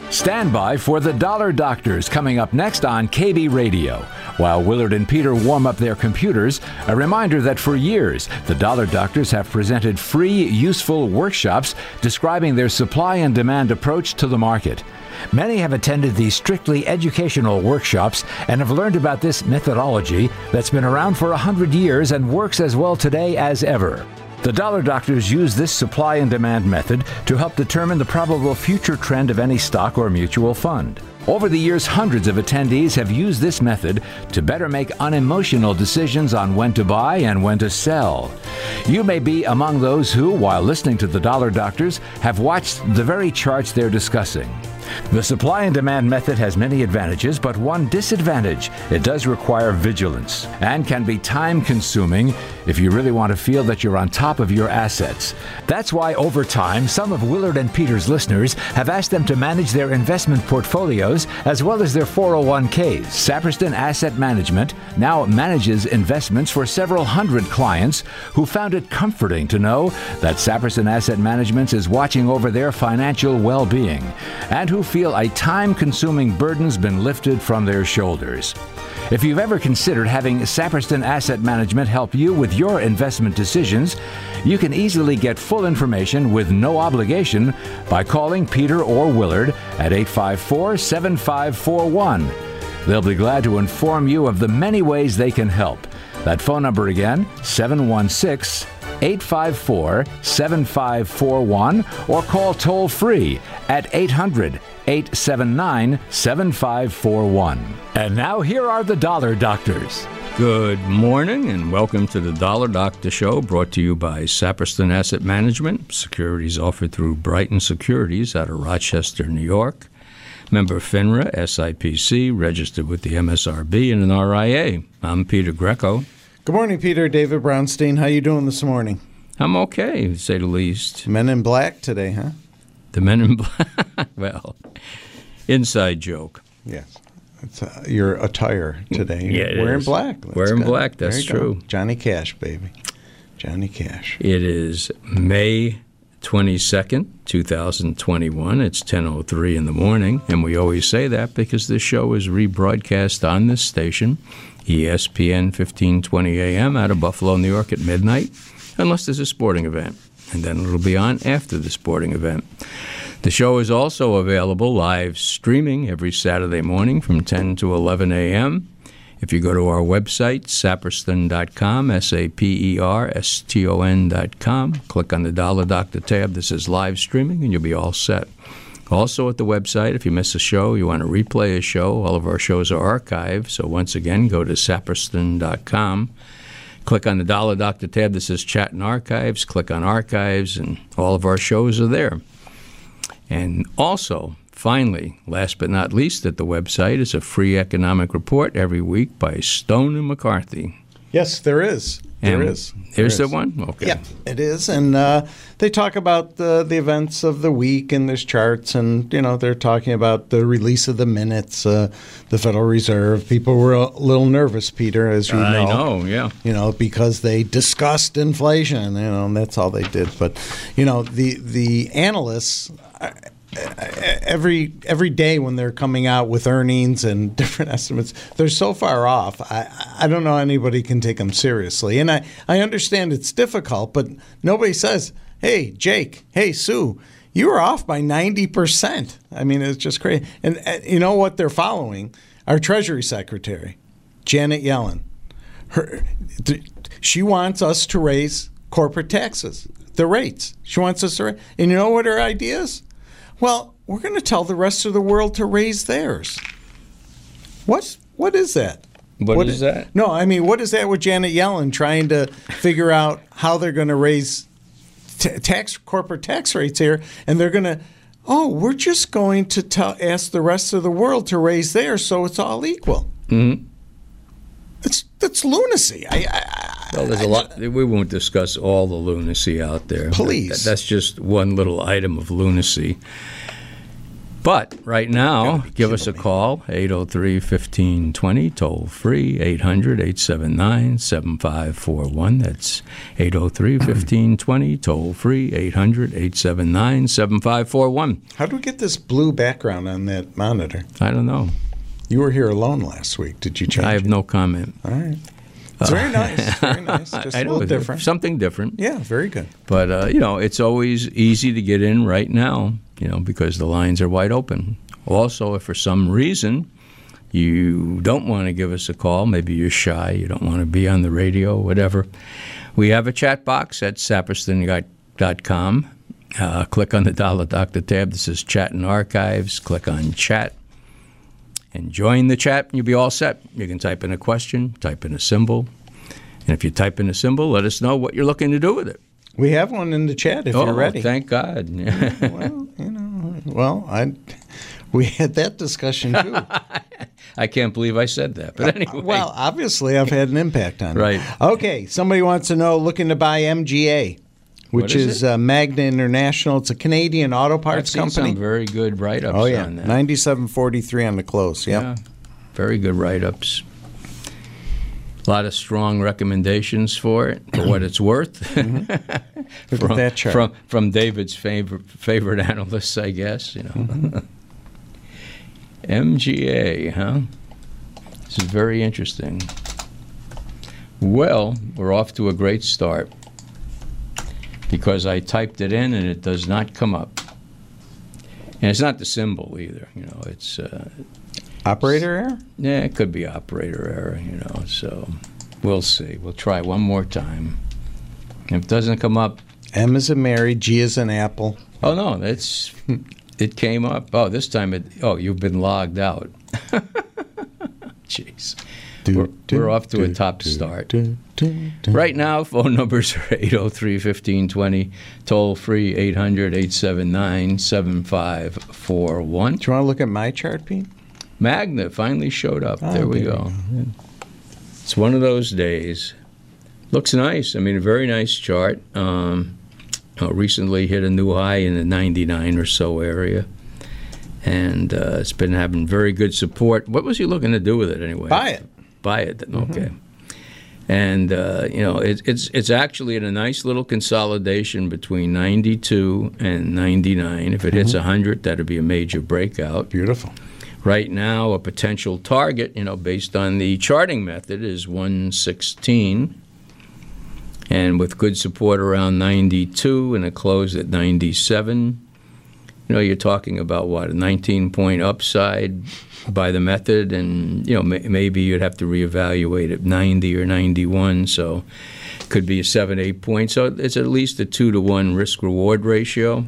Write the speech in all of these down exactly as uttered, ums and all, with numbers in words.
Stand by for the Dollar Doctors coming up next on K B Radio. While Willard and Peter warm up their computers, a reminder that for years, the Dollar Doctors have presented free, useful workshops describing their supply and demand approach to the market. Many have attended these strictly educational workshops and have learned about this methodology that's been around for a hundred years and works as well today as ever. The Dollar Doctors use this supply and demand method to help determine the probable future trend of any stock or mutual fund. Over the years, hundreds of attendees have used this method to better make unemotional decisions on when to buy and when to sell. You may be among those who, while listening to the Dollar Doctors, have watched the very charts they're discussing. The supply and demand method has many advantages, but one disadvantage: it does require vigilance and can be time-consuming if you really want to feel that you're on top of your assets. That's why, over time, some of Willard and Peter's listeners have asked them to manage their investment portfolios as well as their four oh one k's. Saperston Asset Management now manages investments for several hundred clients who found it comforting to know that Saperston Asset Management is watching over their financial well-being, and who feel a time-consuming burden's been lifted from their shoulders. If you've ever considered having Saperston Asset Management help you with your investment decisions, you can easily get full information with no obligation by calling Peter or Willard at eight five four, seven five four one. They'll be glad to inform you of the many ways they can help. That phone number again, seven one six, eight five four, seven five four one, or call toll-free at eight hundred, eight seven nine, seven five four one. And now here are the Dollar Doctors. Good morning and welcome to the Dollar Doctor Show, brought to you by Saperston Asset Management. Securities offered through Brighton Securities out of Rochester, New York. Member FINRA, S I P C, registered with the M S R B and an R I A. I'm Peter Greco. Good morning, Peter. David Brownstein. How you doing this morning? I'm okay, to say the least. Men in black today, huh? The men in black? Well, inside joke. Yes. It's uh, your attire today. Yeah, it Wearing is. black. That's Wearing good. black, that's true. Go. Johnny Cash, baby. Johnny Cash. It is May twenty-second, twenty twenty-one. It's ten oh three in the morning, and we always say that because this show is rebroadcast on this station, E S P N fifteen twenty A M, out of Buffalo, New York at midnight, unless there's a sporting event, and then it'll be on after the sporting event. The show is also available live streaming every Saturday morning from ten to eleven A M If you go to our website, saperston dot com, S A P E R S T O N dot com, click on the Dollar Doctor tab that says live streaming, and you'll be all set. Also at the website, if you miss a show, you want to replay a show, all of our shows are archived. So once again, go to saperston dot com. Click on the Dollar Doctor tab that says Chat and Archives. Click on Archives, and all of our shows are there. And also, finally, last but not least, at the website is a free economic report every week by Stone and McCarthy. Yes, there is. There and is. There Here's is. the one? Okay. Yeah, it is. And uh, they talk about the, the events of the week, and there's charts, and, you know, they're talking about the release of the minutes, uh, the Federal Reserve. People were a little nervous, Peter, as you know. I know, yeah. You know, because they discussed inflation, you know, and that's all they did. But, you know, the, the analysts... Every every day when they're coming out with earnings and different estimates, they're so far off. I, I don't know anybody can take them seriously. And I, I understand it's difficult, but nobody says, hey, Jake, hey, Sue, you were off by ninety percent. I mean, it's just crazy. And uh, you know what they're following? Our Treasury Secretary, Janet Yellen. Her, th- she wants us to raise corporate taxes, the rates. She wants us to raise. And you know what her idea is? Well, we're going to tell the rest of the world to raise theirs. What? What is that? What, what is that? No, I mean, what is that with Janet Yellen trying to figure out how they're going to raise t- tax corporate tax rates here, and they're going to, oh, we're just going to tell, ask the rest of the world to raise theirs so it's all equal. Mm-hmm. It's that's lunacy. I, I, well, there's a lot. We won't discuss all the lunacy out there. Please. That, that's just one little item of lunacy. But right now, give us a call, eight oh three, one five two zero, toll free, eight hundred, eight seven nine, seven five four one. That's eight oh three, one five two zero, toll free, eight hundred, eight seven nine, seven five four one. How do we get this blue background on that monitor? I don't know. You were here alone last week. Did you change I have it? no comment. All right. It's very nice. Very nice. Just I a know, little different. Something different. Yeah, very good. But, uh, you know, it's always easy to get in right now, you know, because the lines are wide open. Also, if for some reason you don't want to give us a call, maybe you're shy, you don't want to be on the radio, whatever, we have a chat box at saperston dot com. Uh, click on the Dollar Doctor tab that says Chat and Archives. Click on Chat and join the chat, and you'll be all set. You can type in a question, type in a symbol, and if you type in a symbol, let us know what you're looking to do with it. We have one in the chat if oh, you're ready. Thank God. Well, you know, well, I we had that discussion too. I can't believe I said that, but anyway. Well, obviously, I've had an impact on it. Right. Okay, somebody wants to know, looking to buy M G A, which is is, uh, Magna International. It's a Canadian auto parts I've seen company. some very good write-ups oh yeah, on that. ninety-seven forty-three on the close. Yep. Yeah, very good write-ups. A lot of strong recommendations for it, for what it's worth. Mm-hmm. Look from, at that chart. From, from David's favorite, favorite analysts, I guess. You know, mm-hmm. M G A, huh? This is very interesting. Well, we're off to a great start because I typed it in and it does not come up. And it's not the symbol either. You know, it's... Uh, Operator error? Yeah, it could be operator error, you know, so we'll see. We'll try one more time. If it doesn't come up... M is in Mary, G is in Apple. Oh, no, that's... It came up. Oh, this time it... Oh, you've been logged out. Jeez. Do, we're, do, we're off to do, a top do, start. Do, do, do. Right now, phone numbers are eight oh three, one five two zero, toll-free eight hundred, eight seven nine, seven five four one. Do you want to look at my chart, Pete? Magna finally showed up. Oh, there we there go. It's one of those days. Looks nice. I mean, a very nice chart. Um, uh, recently hit a new high in the ninety-nine or so area. And uh, it's been having very good support. What was he looking to do with it anyway? Buy it. Buy it. Okay. Mm-hmm. And, uh, you know, it, it's it's actually in a nice little consolidation between ninety-two and ninety-nine. If it hits mm-hmm. one hundred, that would be a major breakout. Beautiful. Right now, a potential target, you know, based on the charting method, is one sixteen. And with good support around ninety-two and a close at ninety-seven, you know, you're talking about, what, a nineteen-point upside by the method. And, you know, may, maybe you'd have to reevaluate at ninety or ninety-one. So it could be a seven, eight points. So it's at least a two to one risk-reward ratio.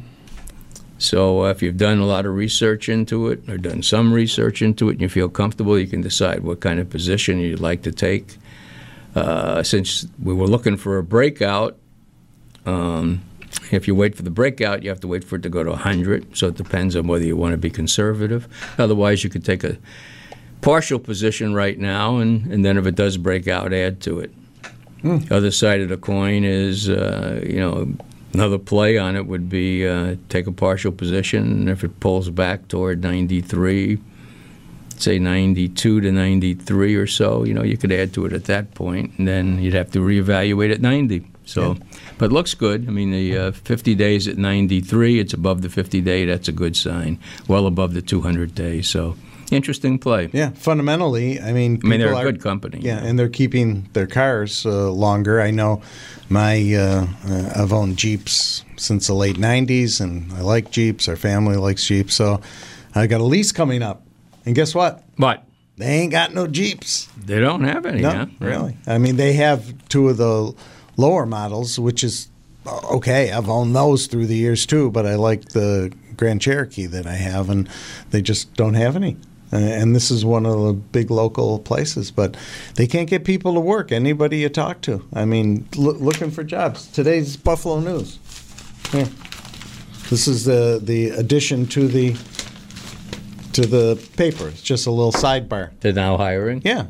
So uh, if you've done a lot of research into it or done some research into it and you feel comfortable, you can decide what kind of position you'd like to take. Uh, since we were looking for a breakout, um, if you wait for the breakout, you have to wait for it to go to one hundred. So it depends on whether you want to be conservative. Otherwise, you could take a partial position right now, and, and then if it does break out, add to it. Mm. Other side of the coin is, uh, you know, another play on it would be uh, take a partial position, and if it pulls back toward ninety-three, say ninety-two to ninety-three or so, you know, you could add to it at that point, and then you'd have to reevaluate at ninety. So, yeah. But it looks good. I mean, the uh, fifty days at ninety-three, it's above the fifty-day. That's a good sign. Well above the two hundred day. So, interesting play. Yeah, fundamentally, I mean, I mean, they're a are, good company. Yeah, you know? And they're keeping their cars uh, longer. I know my uh, uh, I've owned Jeeps since the late nineties, and I like Jeeps. Our family likes Jeeps, so I got a lease coming up. And guess what? What? They ain't got no Jeeps. They don't have any, no, huh? really. I mean, they have two of the lower models, which is okay. I've owned those through the years too, but I like the Grand Cherokee that I have, and they just don't have any. And this is one of the big local places, but they can't get people to work. Anybody you talk to, I mean, lo- looking for jobs. Today's Buffalo News. Here. This is the the addition to the to the paper. It's just a little sidebar. They're now hiring? Yeah. yeah.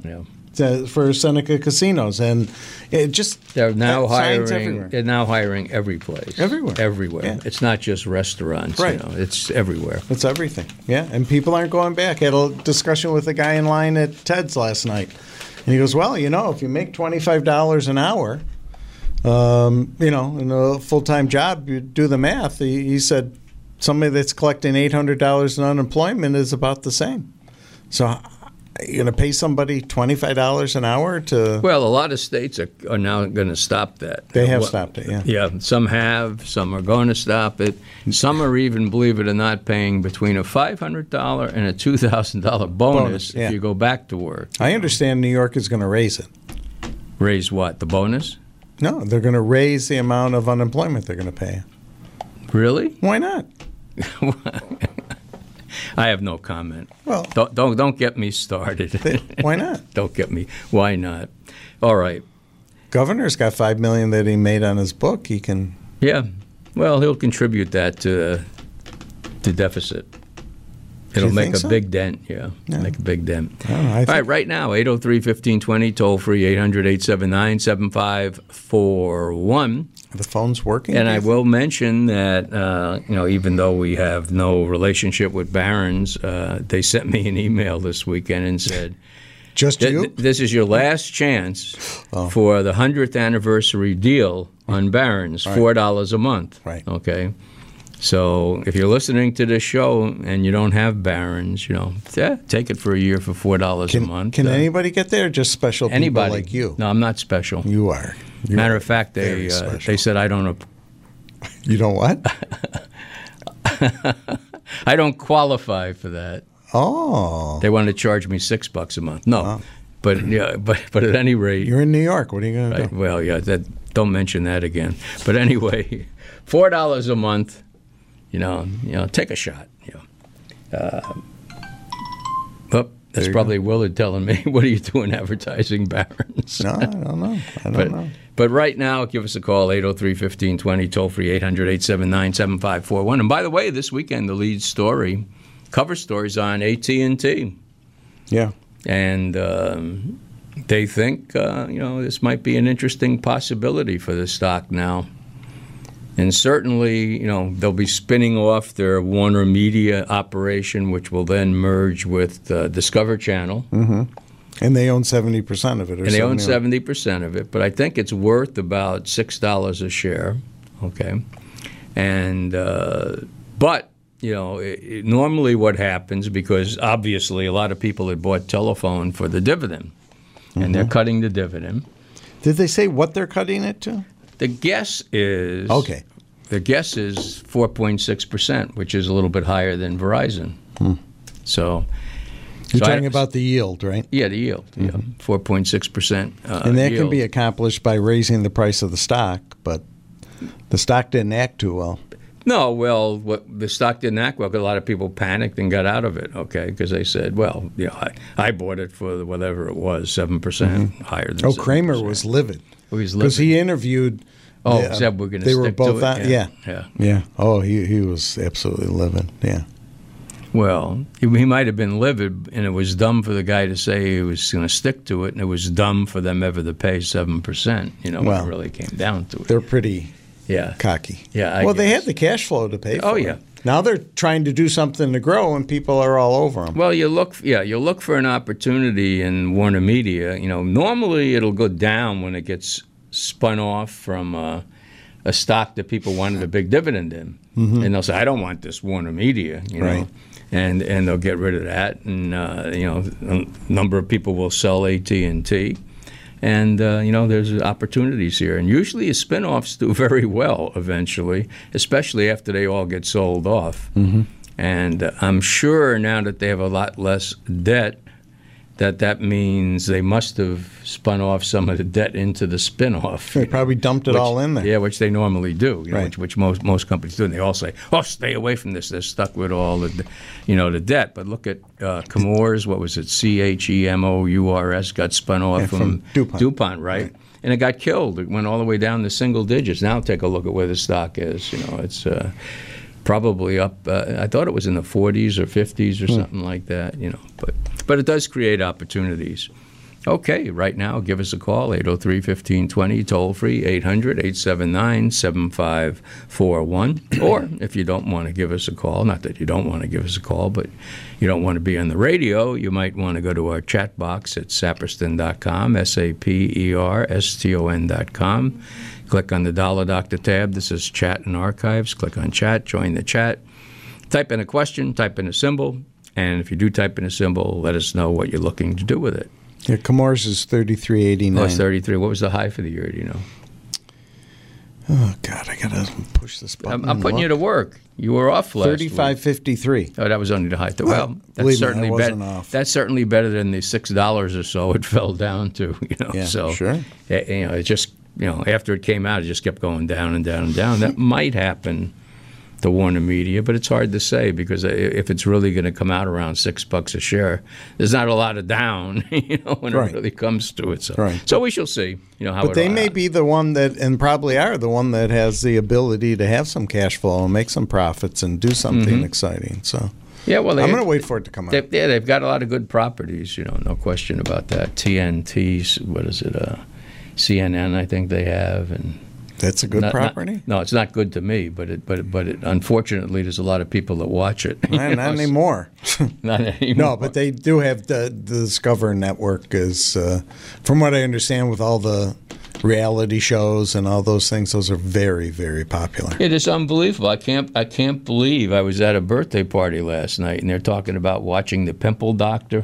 to, for Seneca Casinos, and it just they're now signs hiring. everywhere. They're now hiring every place, Everywhere. everywhere. Yeah. It's not just restaurants, Right. You know, it's everywhere. It's everything. Yeah, and people aren't going back. I had a discussion with a guy in line at Ted's last night, and he goes, "Well, you know, if you make twenty-five dollars an hour, um, you know, in a full-time job, you do the math." He, he said somebody that's collecting eight hundred dollars in unemployment is about the same. So you're going to pay somebody twenty-five dollars an hour to... Well, a lot of states are, are now going to stop that. They have Well, stopped it, yeah. Yeah, some have, some are going to stop it. Some are even, believe it or not, paying between a five hundred dollars and a two thousand dollars bonus, Bonus, yeah. if you go back to work. I understand New York is going to raise it. Raise what, the bonus? No, they're going to raise the amount of unemployment they're going to pay. Really? Why not? I have no comment. Well, Don't don't, don't get me started. why not? Don't get me. Why not? All right. Governor's got five million that he made on his book. He can. Yeah. Well, he'll contribute that to uh, to deficit. It'll you make think a so? big dent. Yeah, Yeah. make a big dent. I don't know, I All think- right, right now, eight oh three, fifteen twenty, toll free, eight hundred, eight seven nine, seven five four one. The phone's working. And do I you think? will mention that, uh, you know, even though we have no relationship with Barron's, uh, they sent me an email this weekend and said, Just Th- you? th- this is your last chance Oh. for the hundredth anniversary deal on Barron's, four dollars a month. Right. Okay. So if you're listening to this show and you don't have Barron's, you know, yeah, take it for a year for four dollars a Can, month. can Uh, anybody get there? Just special people anybody like you. No, I'm not special. You are. You Matter are of fact, very they uh, special. they said I don't ap- You don't what? I don't qualify for that. Oh, They want to charge me six bucks a month. No, but yeah, but but at any rate, you're in New York. What are you going to Right, do? well, yeah, that, don't mention that again. But anyway, four dollars a month. You know, you know, take a shot. You know, uh, well, that's you probably Willard telling me, "What are you doing advertising Barron's?" No, I don't know. I don't but know. but right now, give us a call eight oh three, fifteen twenty, toll free eight hundred, eight seven nine, seven five four one. And by the way, this weekend the lead story, cover story's on A T and T. Yeah. And um, they think, uh, you know, this might be an interesting possibility for the stock now. And certainly, you know, they'll be spinning off their Warner Media operation, which will then merge with uh, Discover Channel. Mm-hmm. And they own seventy percent of it. Or And they own seventy seventy percent of it. But I think it's worth about six dollars a share. Okay. And, uh, but, you know, it, it, normally what happens, because obviously a lot of people had bought Telephone for the dividend, and Mm-hmm. they're cutting the dividend. Did they say what they're cutting it to? The guess is Okay. The guess is four point six percent, which is a little bit higher than Verizon. Hmm. So You're so talking I- about the yield, right? yeah, the yield, yeah, four point six percent. Uh, And that can yield. be accomplished by raising the price of the stock, but the stock didn't act too well. No, well, what, the stock didn't act well. 'Cause a lot of people panicked and got out of it. Okay, because they said, well, you know, I, I bought it for whatever it was, seven percent higher than. Oh, seven Kramer percent. was livid. Oh, he's Because livid. he interviewed. Oh, the, said we're going to They stick were both to it. on. Yeah. yeah. Yeah. Oh, he he was absolutely livid. Yeah. Well, he, he might have been livid, and it was dumb for the guy to say he was going to stick to it, and it was dumb for them ever to pay seven percent. You know, when Well, it really came down to it. They're pretty Yeah. cocky. Yeah, I well, they guess. had the cash flow to pay for Oh, it. yeah. Now they're trying to do something to grow, and people are all over them. Well, you look, yeah, you look for an opportunity in Warner Media. You know, normally it'll go down when it gets spun off from uh, a stock that people wanted a big dividend in, Mm-hmm. and they'll say, "I don't want this Warner Media," you know, Right. and and they'll get rid of that, and uh, you know, a number of people will sell A T and T. And, uh, you know, there's opportunities here. And usually spin-offs do very well eventually, especially after they all get sold off. Mm-hmm. And uh, I'm sure now that they have a lot less debt, that that means they must have spun off some of the debt into the spin-off. They probably dumped it Which- all in there. Yeah, which they normally do, you know, Right. which, which most most companies do. And they all say, "Oh, stay away from this." They're stuck with all the, you know, the debt. But look at uh, Chemours. What was it? C H E M O U R S got spun off Yeah, from, from DuPont. right? Right. And it got killed. It went all the way down to single digits. Now take a look at where the stock is. You know, it's uh, probably up. Uh, I thought it was in the forties or fifties or Hmm. something like that. You know, but but it does create opportunities. Okay, right now, give us a call, eight oh three, one five two zero, toll free, eight hundred, eight seven nine, seven five four one. Or if you don't want to give us a call, not that you don't want to give us a call, but you don't want to be on the radio, you might want to go to our chat box at saperston dot com, S A P E R S T O N dot com. Click on the Dollar Doctor tab. This is Chat and Archives. Click on Chat, join the chat. Type in a question, type in a symbol, and if you do type in a symbol, let us know what you're looking to do with it. Yeah, Comores is thirty-three eighty-nine. Oh, it's thirty-three. What was the high for the year, do you know? Oh, God, I got to push this button. I'm, I'm putting you to work. You were off last thirty-five fifty-three. week. Oh, that was only the high. Well, Well, that's me, certainly I wasn't better. off. That's certainly better than the six dollars or so it fell down to. You know, Yeah, so sure. eh, you know, it just you know after it came out, it just kept going down and down and down. That might happen to Warner Media, but it's hard to say because if it's really going to come out around six bucks a share, there's not a lot of down, you know, when Right. it really comes to it. So, Right. so we shall see, you know, how. But they it'll- may be the one that, and probably are the one that has the ability to have some cash flow and make some profits and do something Mm-hmm. exciting. So Yeah, well, they, I'm going to wait for it to come out. They, yeah, they've got a lot of good properties, you know, no question about that. T N T, what is it? Uh, C N N, I think they have, and That's a good not- not- property? no, it's not good to me, but it, but it, but it, unfortunately, there's a lot of people that watch it. you Not, know, not anymore. Not anymore. No, but they do have the, the Discover Network is, uh, from what I understand, with all the reality shows and all those things, those are very, very popular. It is unbelievable. I can't. I can't believe I was at a birthday party last night, and they're talking about watching the Pimple Doctor.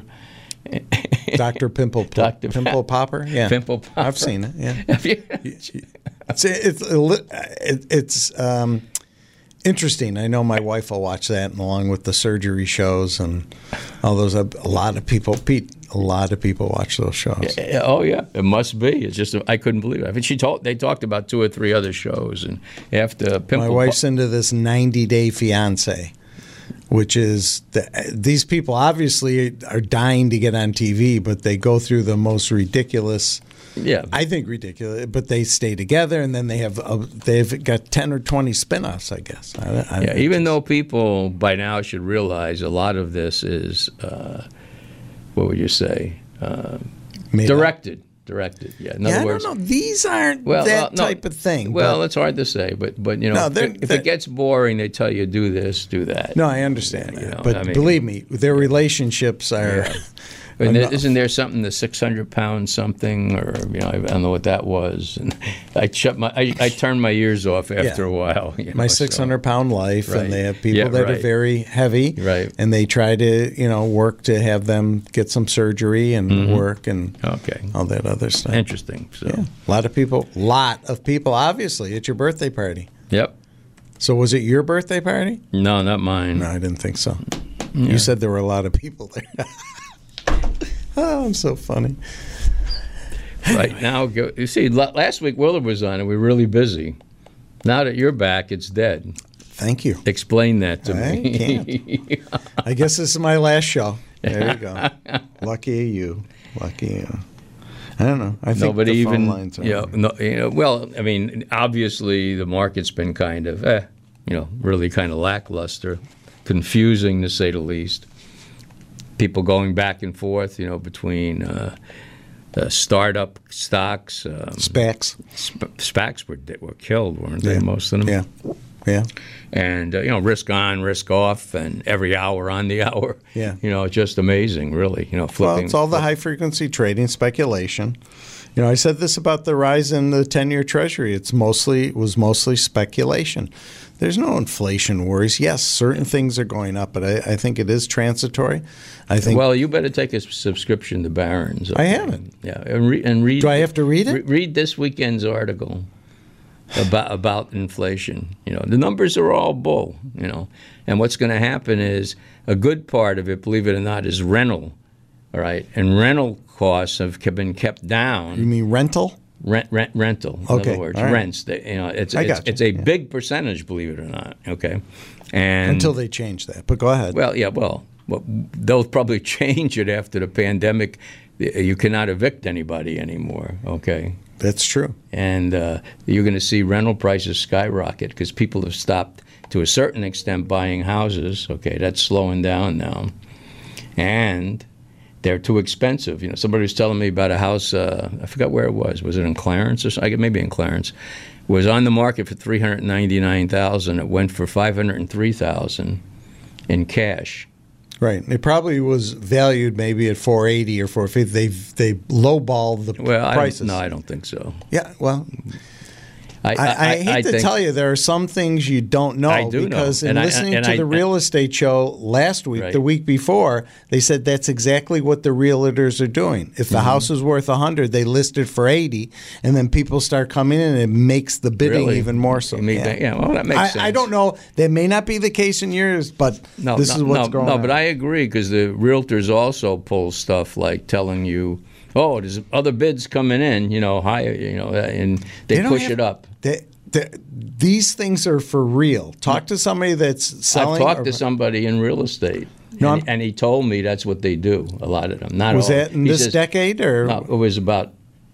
Doctor Pimple Doctor Pimple Popper? Yeah. Pimple Popper. I've seen it, yeah. Have you? It's it's a li- it- it's um, interesting. I know my wife will watch that, and along with the surgery shows and all those. A lot of people, Pete, a lot of people watch those shows. Yeah, oh yeah, it must be. It's just I couldn't believe it. I mean, she told they talked about two or three other shows, and after Pimple, My wife's into this ninety day fiance, which is the, these people obviously are dying to get on T V, but they go through the most ridiculous. yeah, I think ridiculous, but they stay together, and then they have uh, they've got ten or twenty spinoffs, I guess. I, I, yeah. Even though people by now should realize a lot of this is, uh, what would you say, uh, made up. directed, directed. Yeah. In Yeah, other I words, don't know. These aren't well, that well, no, type of thing. Well, but- it's hard to say, but but you know, No, if, they're- it, if they're- it gets boring, they tell you do this, do that. no, I understand You that, know, but I mean- believe me, their relationships are. Yeah. And there, enough. isn't there something, the six hundred pound something, or you know, I don't know what that was. And I shut my, I, I turned my ears off after Yeah. a while. You My know, so- six hundred pound life, Right. and they have people Yeah, that are right. very heavy, Right. and they try to, you know, work to have them get some surgery and Mm-hmm. work and Okay, all that other stuff. interesting. So, Yeah. A lot of people, lot of people, obviously, at your birthday party. yep. So was it your birthday party? No, not mine. No, I didn't think so. You said there were a lot of people there. Oh, I'm so funny. Right now, go, you see, la- last week Willard was on, and we were really busy. Now that you're back, it's dead. Thank you. Explain that to I me. can't. I guess this is my last show. There you go. Lucky you. Lucky you. I don't know. I think Nobody the phone even, lines are. you know, no, you know, well, I mean, obviously the market's been kind of, eh, you know, really kind of lackluster, confusing to say the least. People going back and forth, you know, between uh, uh, startup stocks. Um, SPACs. sp- SPACs were were killed, weren't they? Yeah. Most of them. Yeah. Yeah. And uh, you know, risk on, risk off, and every hour on the hour. Yeah. You know, it's just amazing, really. You know, flipping. Well, it's all the high frequency trading speculation. You know, I said this about the rise in the ten-year Treasury. It's mostly it was mostly speculation. There's no inflation worries. Yes, certain things are going up, but I, I think it is transitory. I think. Well, you better take a s- subscription to Barron's. I haven't. Yeah, and, re- and read. Do I have to read it? Re- read this weekend's article about about inflation. You know, the numbers are all bull. You know, and what's going to happen is a good part of it, believe it or not, is rental. All right, and rental costs have ke- been kept down. you mean rental? Rent, rent, rental. In Okay, other words, all right. rents. They, you know, it's I it's, got you, it's a yeah. big percentage, believe it or not. Okay, and Until they change that. But go ahead. well, yeah, well, well, they'll probably change it after the pandemic. You cannot evict anybody anymore. Okay, That's true. and uh, you're going to see rental prices skyrocket because people have stopped to a certain extent buying houses. Okay, that's slowing down now, and they're too expensive. You know, somebody was telling me about a house. Uh, I forgot where it was. Was it in Clarence or something? Maybe in Clarence. It was on the market for three hundred ninety-nine thousand dollars. It went for five hundred three thousand dollars in cash. Right. It probably was valued maybe at four eighty or four fifty. They they lowballed the well, prices. I no, I don't think so. Yeah. Well. I, I, I, I hate I to think, tell you, there are some things you don't know. I do because know. in and listening I, and to I, the real estate show last week, right. the week before, they said that's exactly what the realtors are doing. If the mm-hmm. house is worth one hundred, they list it for eighty, and then people start coming in, and it makes the bidding really? even more so. Yeah. That, yeah, well, that makes I, sense. I don't know. That may not be the case in yours, but no, this no, is what's no, going no, on. No, but I agree, because the realtors also pull stuff like telling you, oh, there's other bids coming in, you know, higher, you know, and they, they push have, it up. They, they, these things are for real. Talk to somebody that's selling. I've talked or, to somebody in real estate, no, and, and he told me that's what they do, a lot of them. Not was all. that in he this says, decade? Or no, it was about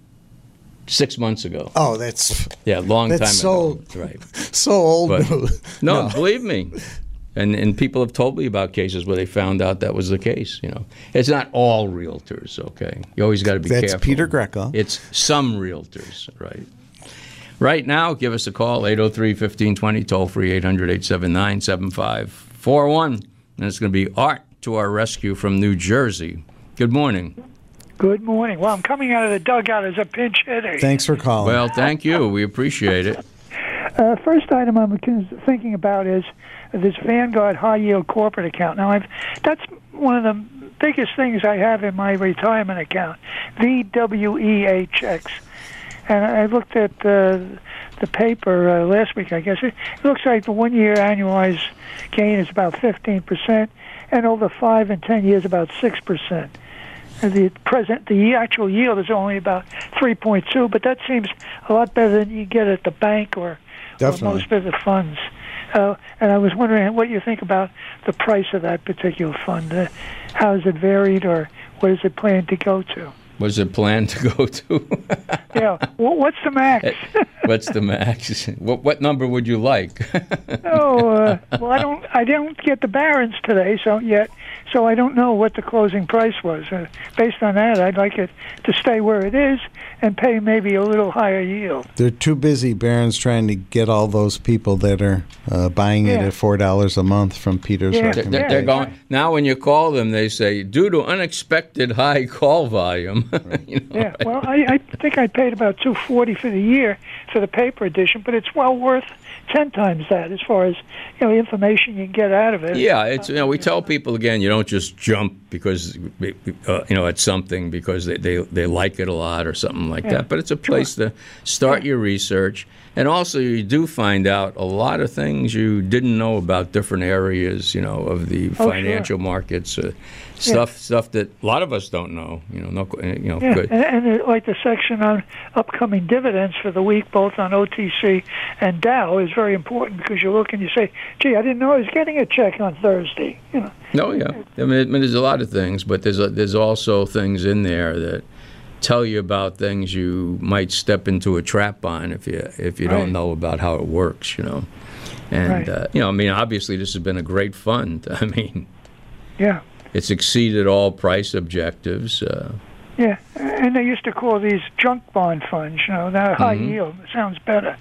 six months ago. Oh, that's yeah, long that's time so, ago. Right. So old. But, no, no, believe me. And and people have told me about cases where they found out that was the case. You know, it's not all realtors. Okay, you always got to be that's careful. That's Peter Greco. It's some realtors, right? Right now, give us a call, eight oh three, fifteen twenty, toll free, eight hundred, eight seven nine, seven five four one. And it's going to be Art to our rescue from New Jersey. Good morning. Good morning. Well, I'm coming out of the dugout as a pinch hitter. Thanks for calling. Well, thank you. We appreciate it. Uh, first item I'm thinking about is this Vanguard high yield corporate account. Now, I've that's one of the biggest things I have in my retirement account, V W E H X. And I looked at uh, the paper uh, last week, I guess. It looks like the one-year annualized gain is about fifteen percent, and over five and ten years, about six percent. And the present, the actual yield is only about three point two, but that seems a lot better than you get at the bank or, or most of the funds. Uh, and I was wondering what you think about the price of that particular fund. Uh, how is it varied, or what is it planned to go to? What's it planned to go to? Yeah. Well, what's the max? What's the max? What what number would you like? oh, uh, well, I don't. I don't get the Barron's today, so yet, so I don't know what the closing price was. Uh, based on that, I'd like it to stay where it is and pay maybe a little higher yield. They're too busy, Barron's, trying to get all those people that are uh, buying yeah. it at four dollars a month from Peter's yeah. recommendation. They're, they're going now. When you call them, they say due to unexpected high call volume. you know, yeah. right? Well, I, I think I paid about two forty for the year for the paper edition, but it's well worth ten times that as far as you know the information you can get out of it. Yeah, it's you know we tell people again, you don't just jump because uh, you know at something because they, they they like it a lot or something like yeah. that. But it's a place sure. to start yeah. your research, and also you do find out a lot of things you didn't know about different areas, you know, of the oh, financial sure. markets. Uh, Stuff, yeah. stuff that a lot of us don't know, you know. No, you know, yeah. good. And, and uh, like the section on upcoming dividends for the week, both on O T C and Dow, is very important because you look and you say, "Gee, I didn't know I was getting a check on Thursday." You know. No, yeah. I mean, I mean, there's a lot of things, but there's a, there's also things in there that tell you about things you might step into a trap on if you if you right. don't know about how it works, you know. And right. uh, you know, I mean, obviously, this has been a great fund. I mean, yeah. It's exceeded all price objectives. Uh, yeah, and they used to call these junk bond funds, you know, that high mm-hmm. yield. It sounds better.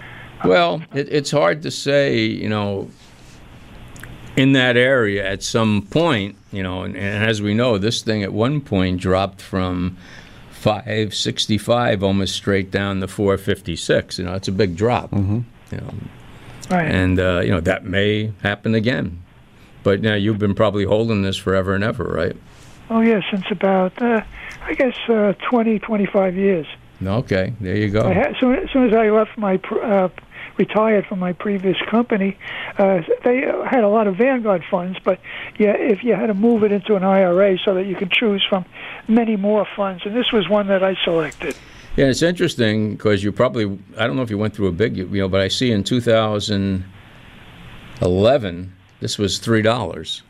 Well, it, it's hard to say, you know, in that area at some point, you know, and, and as we know, this thing at one point dropped from five sixty-five almost straight down to four fifty-six. You know, it's a big drop. Mm-hmm. You know, right. And, uh, you know, that may happen again. But now you've been probably holding this forever and ever, right? Oh, yeah, since about, uh, I guess, uh, twenty, twenty-five years. Okay, there you go. I had, so, as soon as I left my, uh, retired from my previous company, uh, they had a lot of Vanguard funds, but yeah, if you had to move it into an I R A so that you could choose from many more funds, and this was one that I selected. Yeah, it's interesting because you probably, I don't know if you went through a big, you know, but I see in two thousand eleven, this was three dollars.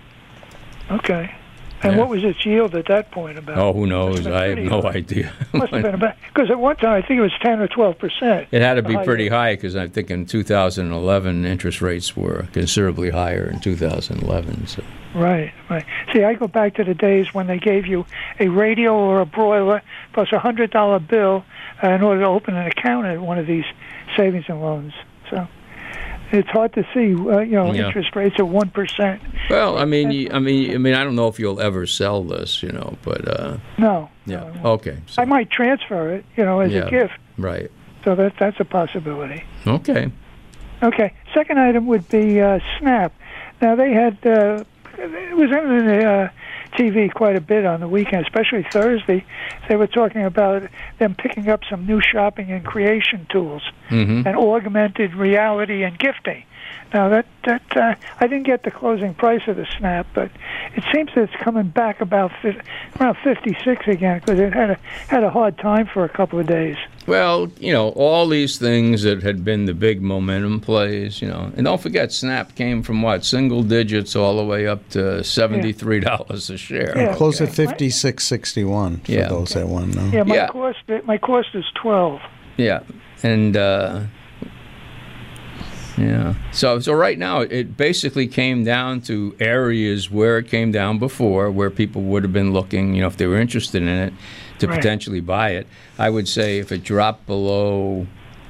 Okay. And yeah. what was its yield at that point about? Oh, who knows? I have no high. idea. Must have been about, because at one time I think it was ten or twelve percent. It had to be pretty high because I think in two thousand eleven interest rates were considerably higher in two thousand eleven. So. Right, right. See, I go back to the days when they gave you a radio or a broiler plus a hundred dollar bill uh, in order to open an account at one of these savings and loans. So it's hard to see, uh, you know, Yeah. interest rates of one percent. Well, I mean, you, I mean, I mean, I don't know if you'll ever sell this, you know, but uh, No. yeah, no. okay. So, I might transfer it, you know, as yeah, a gift. right. So that that's a possibility. Okay. Okay. Second item would be uh, Snap. Now they had uh, it was in the uh, T V quite a bit on the weekend, especially Thursday. They were talking about them picking up some new shopping and creation tools Mm-hmm. and augmented reality and gifting. Now that that uh, I didn't get the closing price of the Snap, but it seems that it's coming back about fi- around fifty-six again because it had a had a hard time for a couple of days. Well, you know, all these things that had been the big momentum plays, you know, and don't forget, Snap came from what, single digits all the way up to seventy-three dollars a share. Yeah. Close okay. at fifty-six sixty-one for Yeah. those that want to know. Yeah, my Yeah. cost my cost is twelve. Yeah, and uh, yeah, so so right now it basically came down to areas where it came down before, where people would have been looking, you know, if they were interested in it, to Right. potentially buy it. I would say if it dropped below,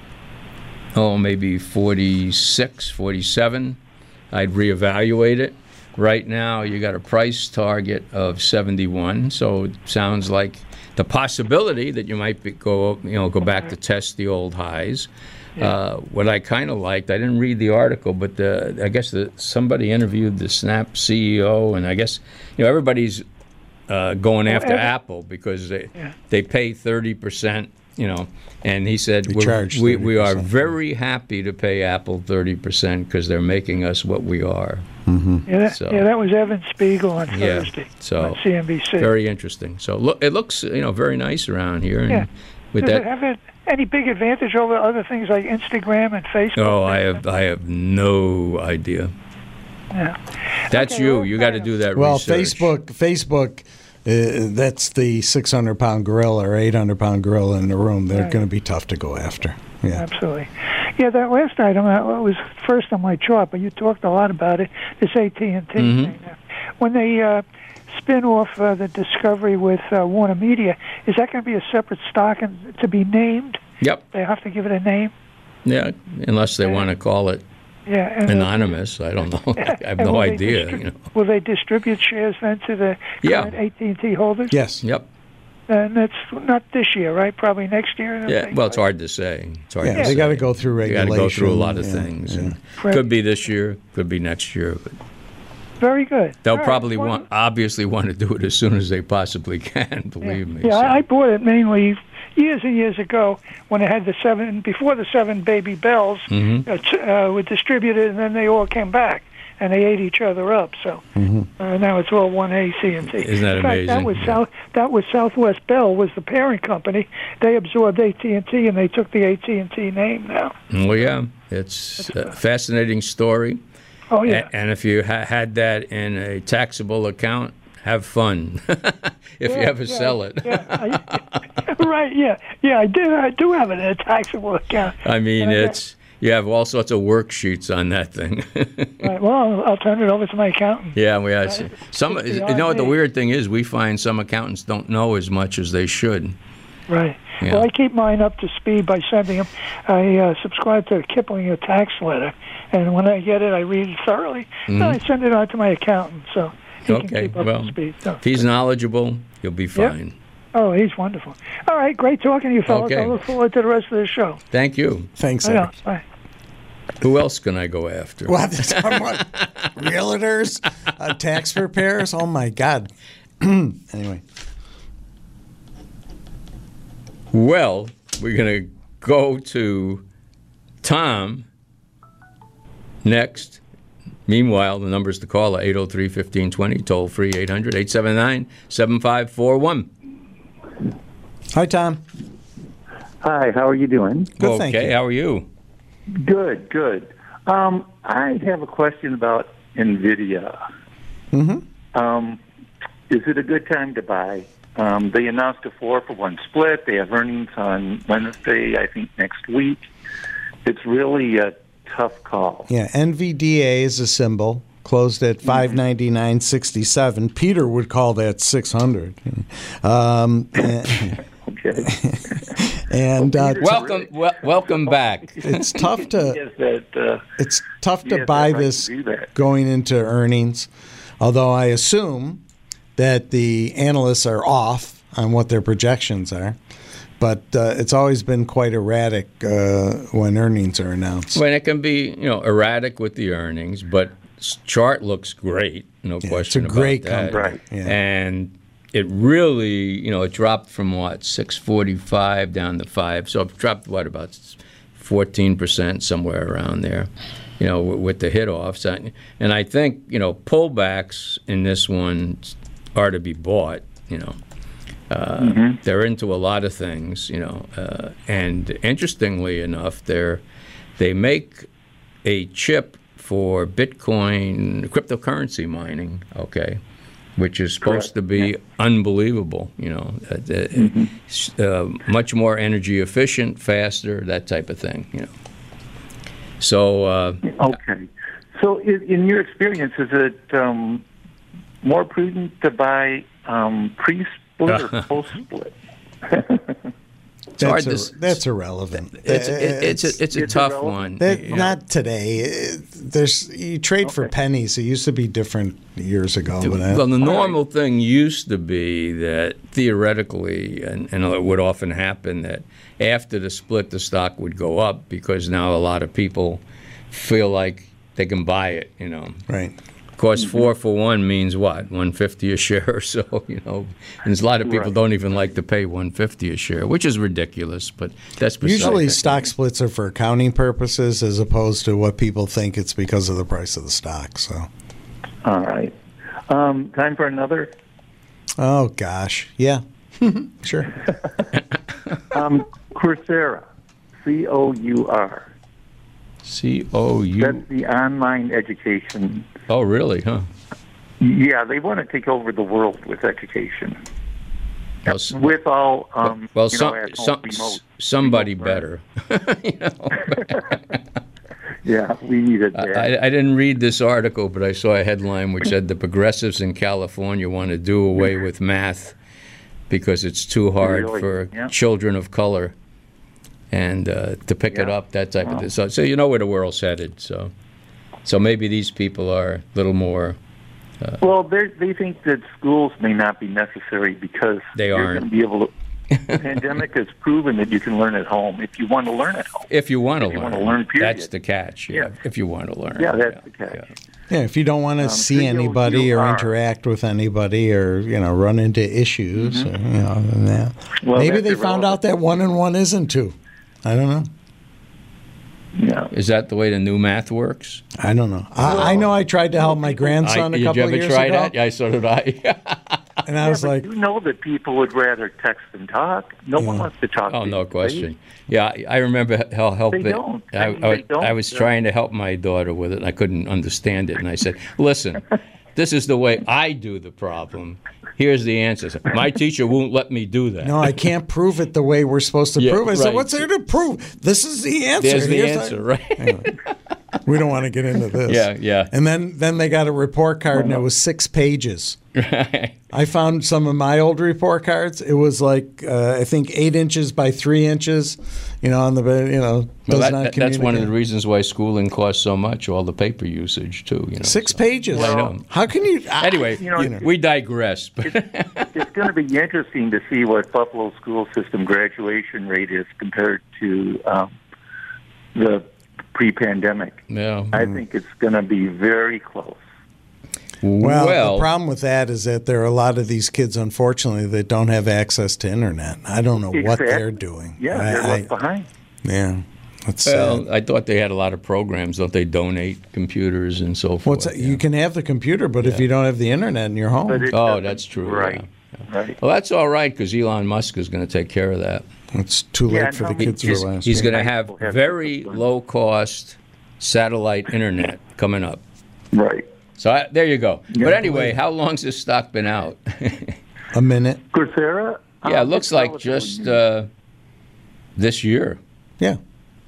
oh, maybe forty-six, forty-seven, I'd reevaluate it. Right now, you got a price target of seventy-one, so it sounds like the possibility that you might be, go, you know, go back to test the old highs. Uh, what I kind of liked, I didn't read the article, but the, I guess the, somebody interviewed the Snap C E O, and I guess you know everybody's uh, going after every- Apple because they Yeah. they pay thirty percent. You know, and he said We we're, charge we we are thirty percent. very happy to pay Apple thirty percent because they're making us what we are. Yeah, that, So- yeah, that was Evan Spiegel on Yeah, Thursday so on C N B C. Very interesting. So look, it looks you know very nice around here. And Yeah. with Does that, it have a, any big advantage over other things like Instagram and Facebook? oh, I have I have no idea. Yeah. That's Okay, you. well, You got to fair do that Well, research. Facebook, Facebook, uh, that's the six hundred pound gorilla or eight hundred pound gorilla in the room. They're Right. going to be tough to go after. Yeah. Absolutely. Yeah, that last item uh, was first on my chart, but you talked a lot about it. This A T and T Mhm. thing. When they uh, spin off uh, the Discovery with uh, Warner Media, is that going to be a separate stock and to be named? Yep. They have to give it a name. Yeah. Unless they Okay. want to call it Yeah. And, uh, anonymous, I don't know. I have and no will they idea. distri- You know. Will they distribute shares then to the Yeah. current A T and T holders? Yes. Yep. And that's not this year, right? Probably next year. Yeah. Well, it's hard to say. It's hard Yeah, to they say. got to go through You got regulation. to go through a lot of yeah, things. yeah. And Right. could be this year. Could be next year. But Very good. they'll All right, probably well, want, obviously, want to do it as soon as they possibly can. Believe me. Yeah, So- I, I bought it mainly years and years ago when it had the seven before the seven baby bells Mhm. uh, t- uh, were distributed, and then they all came back and they ate each other up. So uh, now it's all one A C and T. Isn't that In fact, That amazing? was Yeah. South. That was Southwest Bell was the parent company. They absorbed A T and T and they took the A T and T name now. Well, yeah, it's a fascinating story. Oh yeah. A- And if you ha- had that in a taxable account, have fun. if you Yeah, ever yeah, sell it. yeah, I, right. Yeah. Yeah. I do. I do have it in a taxable account. I mean, Okay. it's you have all sorts of worksheets on that thing. Right. Well, I'll, I'll turn it over to my accountant. yeah, we have some. it's You beyond know what the me. weird thing is? We find some accountants don't know as much as they should. Right. Yeah. Well, I keep mine up to speed by sending them. I uh, subscribe to the Kiplinger tax letter, and when I get it, I read it thoroughly. And I send it on to my accountant, so he can Mm-hmm. Okay, keep up well, to speed. So, if he's knowledgeable, you'll be fine. oh, he's wonderful. All right, great talking to you, fellas. Okay. I look forward to the rest of the show. Thank you. Thanks, I know. Eric. Bye. Who else can I go after? Well, that's what, realtors, uh, tax preparers. Oh my God. Anyway, Well, we're going to go to Tom next. Meanwhile, the numbers to call are eight oh three, fifteen twenty, toll free eight hundred, eight seven nine, seven five four one. hi Tom. Hi, how are you doing? Good, thank Okay, you. how are you? Good, good. Um, I have a question about NVIDIA. Mm-hmm. Um, is it a good time to buy? Um, they announced a four for one split. They have earnings on Wednesday, I think next week. It's really a tough call. Yeah, N V D A is a symbol. closed at five ninety-nine sixty-seven. Peter would call that six hundred. Um, Okay. and uh, Welcome, wel- welcome back. it's tough to Yes, that, uh, it's tough to yes, buy I'd like this to do that. going into earnings. Although I assume that the analysts are off on what their projections are. But uh, it's always been quite erratic uh, when earnings are announced. When it can be, you know, erratic with the earnings, but s- chart looks great, no Yeah, question it's a great about that. company. Right. Yeah. And it really, you know, it dropped from what six forty-five down to five, so it dropped what about fourteen percent, somewhere around there, you know, w- with the hit offs. And I think, you know, pullbacks in this one are to be bought. You know, uh, mm-hmm. they're into a lot of things, you know, uh, and interestingly enough, they're they make a chip for Bitcoin cryptocurrency mining. Okay. Which is supposed Correct. to be Yeah. unbelievable, you know, uh, mm-hmm. uh, much more energy efficient, faster, that type of thing, you know. So, uh, okay. So, in, in your experience, is it um, more prudent to buy um, pre-split or post-split? That's, hard ir- to- that's irrelevant. it's it, it's a, it's a It's tough irrelevant. one. That- you know. not today. It- There's you trade for Okay. pennies. It used to be different years ago. But I- Well, the normal thing used to be that theoretically, and, and it would often happen, that after the split, the stock would go up because now a lot of people feel like they can buy it, you know. right. Of course, four for one means what? one fifty a share or so, you know. And there's a lot of people Right. don't even like to pay one fifty a share, which is ridiculous, but that's beside Usually, the- stock splits are for accounting purposes, as opposed to what people think it's because of the price of the stock. So, All right. Um, time for another. oh gosh, yeah, sure. Um, Coursera, C O U R. C O U. That's the online education. Oh, really, huh? Yeah, they want to take over the world with education. Well, s- With all, um, well you some, know, at home some, remote. somebody remote better. you know? Yeah, we needed that. I, I didn't read this article, but I saw a headline which said the progressives in California want to do away with math because it's too hard Really? for Yeah. children of color and uh, to pick it Yeah. up, that type Wow. of thing. So, so you know where the world's headed. So, so maybe these people are a little more. Well, they they think that schools may not be necessary because They you're aren't. going to be able to. The pandemic has proven that you can learn at home if you want to learn at home. If you want to If you learn, wanna learn, period. that's the catch. Yeah, Yeah. if you want to learn. Yeah, that's the catch. yeah. Yeah, if you don't want to Um, see C O U R. anybody or interact with anybody or you know run into issues, or, you know, and that. Well, maybe that's they found irrelevant. out that one and one isn't two. I don't know. Yeah. Is that the way the new math works? I don't know. I, I know I tried to help my grandson I, a did couple you of ever years try ago, that? Yeah, so did I. and I Yeah, was but like, you know that people would rather text than talk. No one wants to talk. Oh, to no you, question. Yeah, I I remember how help They it. don't. I, I mean, I, they don't. I was trying to help my daughter with it, and I couldn't understand it. And I said, "Listen, this is the way I do the problem. Here's the answer. My teacher won't let me do that. no, I can't prove it the way we're supposed to Yeah, prove it. I said, right. what's there to prove? This is the answer. There's the Here's answer, right? Anyway, we don't want to get into this. Yeah, yeah. And then, then they got a report card, and it was six pages. I found some of my old report cards. It was like uh, I think eight inches by three inches. You know, on the you know does Well, that, not that- that's one of the communicate. reasons why schooling costs so much. All the paper usage too. You know, Six so. pages. I know. How can you? I- Anyway, You know, we digress. But It's going to be interesting to see what Buffalo school system graduation rate is compared to um, the pre-pandemic. yeah. I think it's going to be very close. Well, well, the problem with that is that there are a lot of these kids, unfortunately, that don't have access to internet. I don't know what Exactly. they're doing. Yeah, I- they're I- left behind. Yeah, that's well, sad. I thought they had a lot of programs. Don't they donate computers and so forth? What's that? yeah. You can have the computer, but if you don't have the internet in your home, But it Oh, doesn't- that's true. Right. yeah. Right. Well, that's all right because Elon Musk is going to take care of that. it's too late Yeah, for no, the kids He's, for last he's year. going to High have school has very different- low cost satellite internet coming up. Right. So I, there you go. Yeah, but anyway, believe it. how long's this stock been out? A minute. Coursera? yeah, it um, looks it's like relatively just new. uh, this year. Yeah.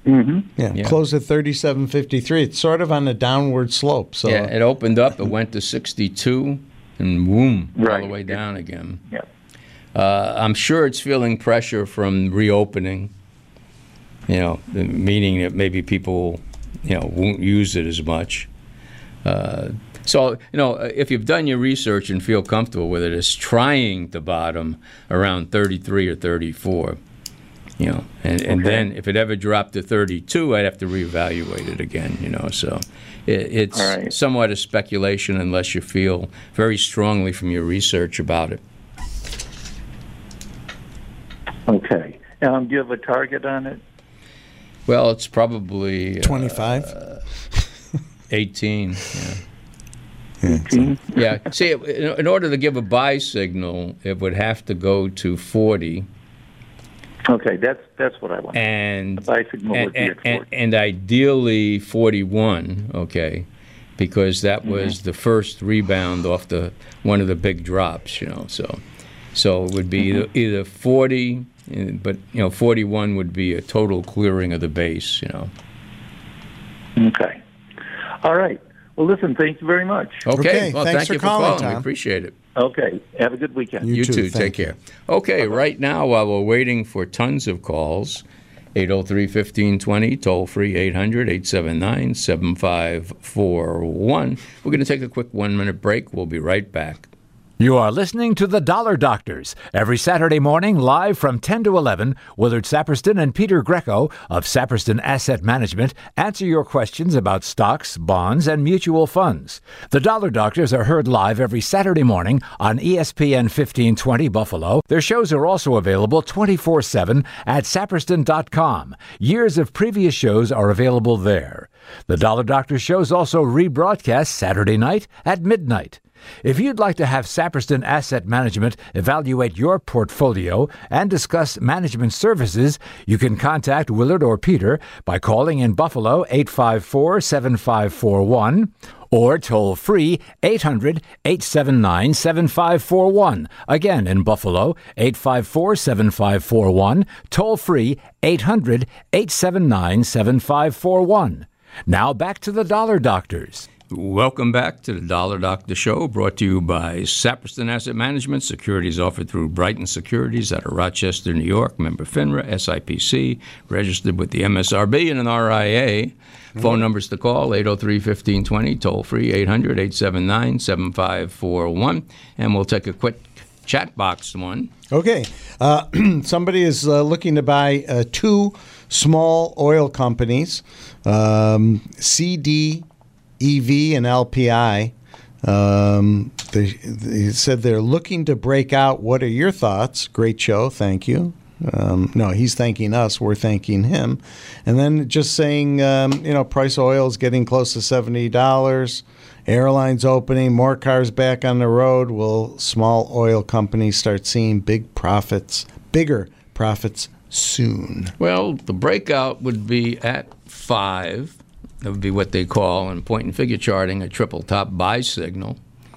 Mm-hmm. Yeah, Yeah. closed at thirty-seven fifty-three. It's sort of on a downward slope. So Yeah, it opened up, it went to sixty-two, and boom, all Right. the way down again. Yeah. Uh, I'm sure it's feeling pressure from reopening, you know, meaning that maybe people, you know, won't use it as much. Uh, so, you know, if you've done your research and feel comfortable with it, it's trying to bottom around thirty-three or thirty-four. You know, and, and Okay. then if it ever dropped to thirty-two, I'd have to reevaluate it again, you know. So it, it's All right. somewhat a speculation unless you feel very strongly from your research about it. Okay. Um, do you have a target on it? Well, it's probably uh, twenty-five. eighteen. Yeah. eighteen? Yeah. See, in in order to give a buy signal, it would have to go to forty. Okay, that's that's what I want. And The buy signal and, would be and, at and, forty. and ideally forty-one, okay, because that was Mm-hmm. the first rebound off the one of the big drops, you know. So, so it would be Mm-hmm. either, either forty, uh, but you know, forty-one would be a total clearing of the base, you know. Okay. All right. Well, listen, thank you very much. Okay. Okay, Well, thanks thank for you for calling, calling. We Tom. appreciate it. Okay. Have a good weekend. You You, too, too. thank Take you. care. Okay, right now, while we're waiting for tons of calls, eight oh three, fifteen twenty, toll free eight hundred, eight seven nine, seven five four one. We're going to take a quick one minute break. We'll be right back. You are listening to The Dollar Doctors every Saturday morning live from ten to eleven. Willard Saperston and Peter Greco of Saperston Asset Management answer your questions about stocks, bonds, and mutual funds. The Dollar Doctors are heard live every Saturday morning on E S P N fifteen twenty Buffalo. Their shows are also available twenty-four seven at saperston dot com. Years of previous shows are available there. The Dollar Doctors shows also rebroadcast Saturday night at midnight. If you'd like to have Saperston Asset Management evaluate your portfolio and discuss management services, you can contact Willard or Peter by calling in Buffalo eight five four, seven five four one or toll free eight hundred, eight seven nine, seven five four one. Again, in Buffalo, eight five four, seven five four one, toll free eight hundred, eight seven nine, seven five four one. Now back to the Dollar Doctors. Welcome back to the Dollar Doctor Show, brought to you by Saperston Asset Management. Securities offered through Brighton Securities out of Rochester, New York. Member FINRA, S I P C, registered with the M S R B and an R I A. Mm-hmm. Phone numbers to call, eight oh three, fifteen twenty, toll free, eight hundred, eight seven nine, seven five four one. And we'll take a quick chat box one. Okay. Uh, somebody is uh, looking to buy uh, two small oil companies, um, C D E V and L P I. Um, they, they said they're looking to break out. What are your thoughts? Great show. Thank you. Um, no, he's thanking us. We're thanking him. And then just saying, um, you know, price of oil is getting close to seventy dollars. Airlines opening, more cars back on the road. Will small oil companies start seeing big profits, bigger profits soon? Well, the breakout would be at five. That would be what they call in point and figure charting a triple top buy signal.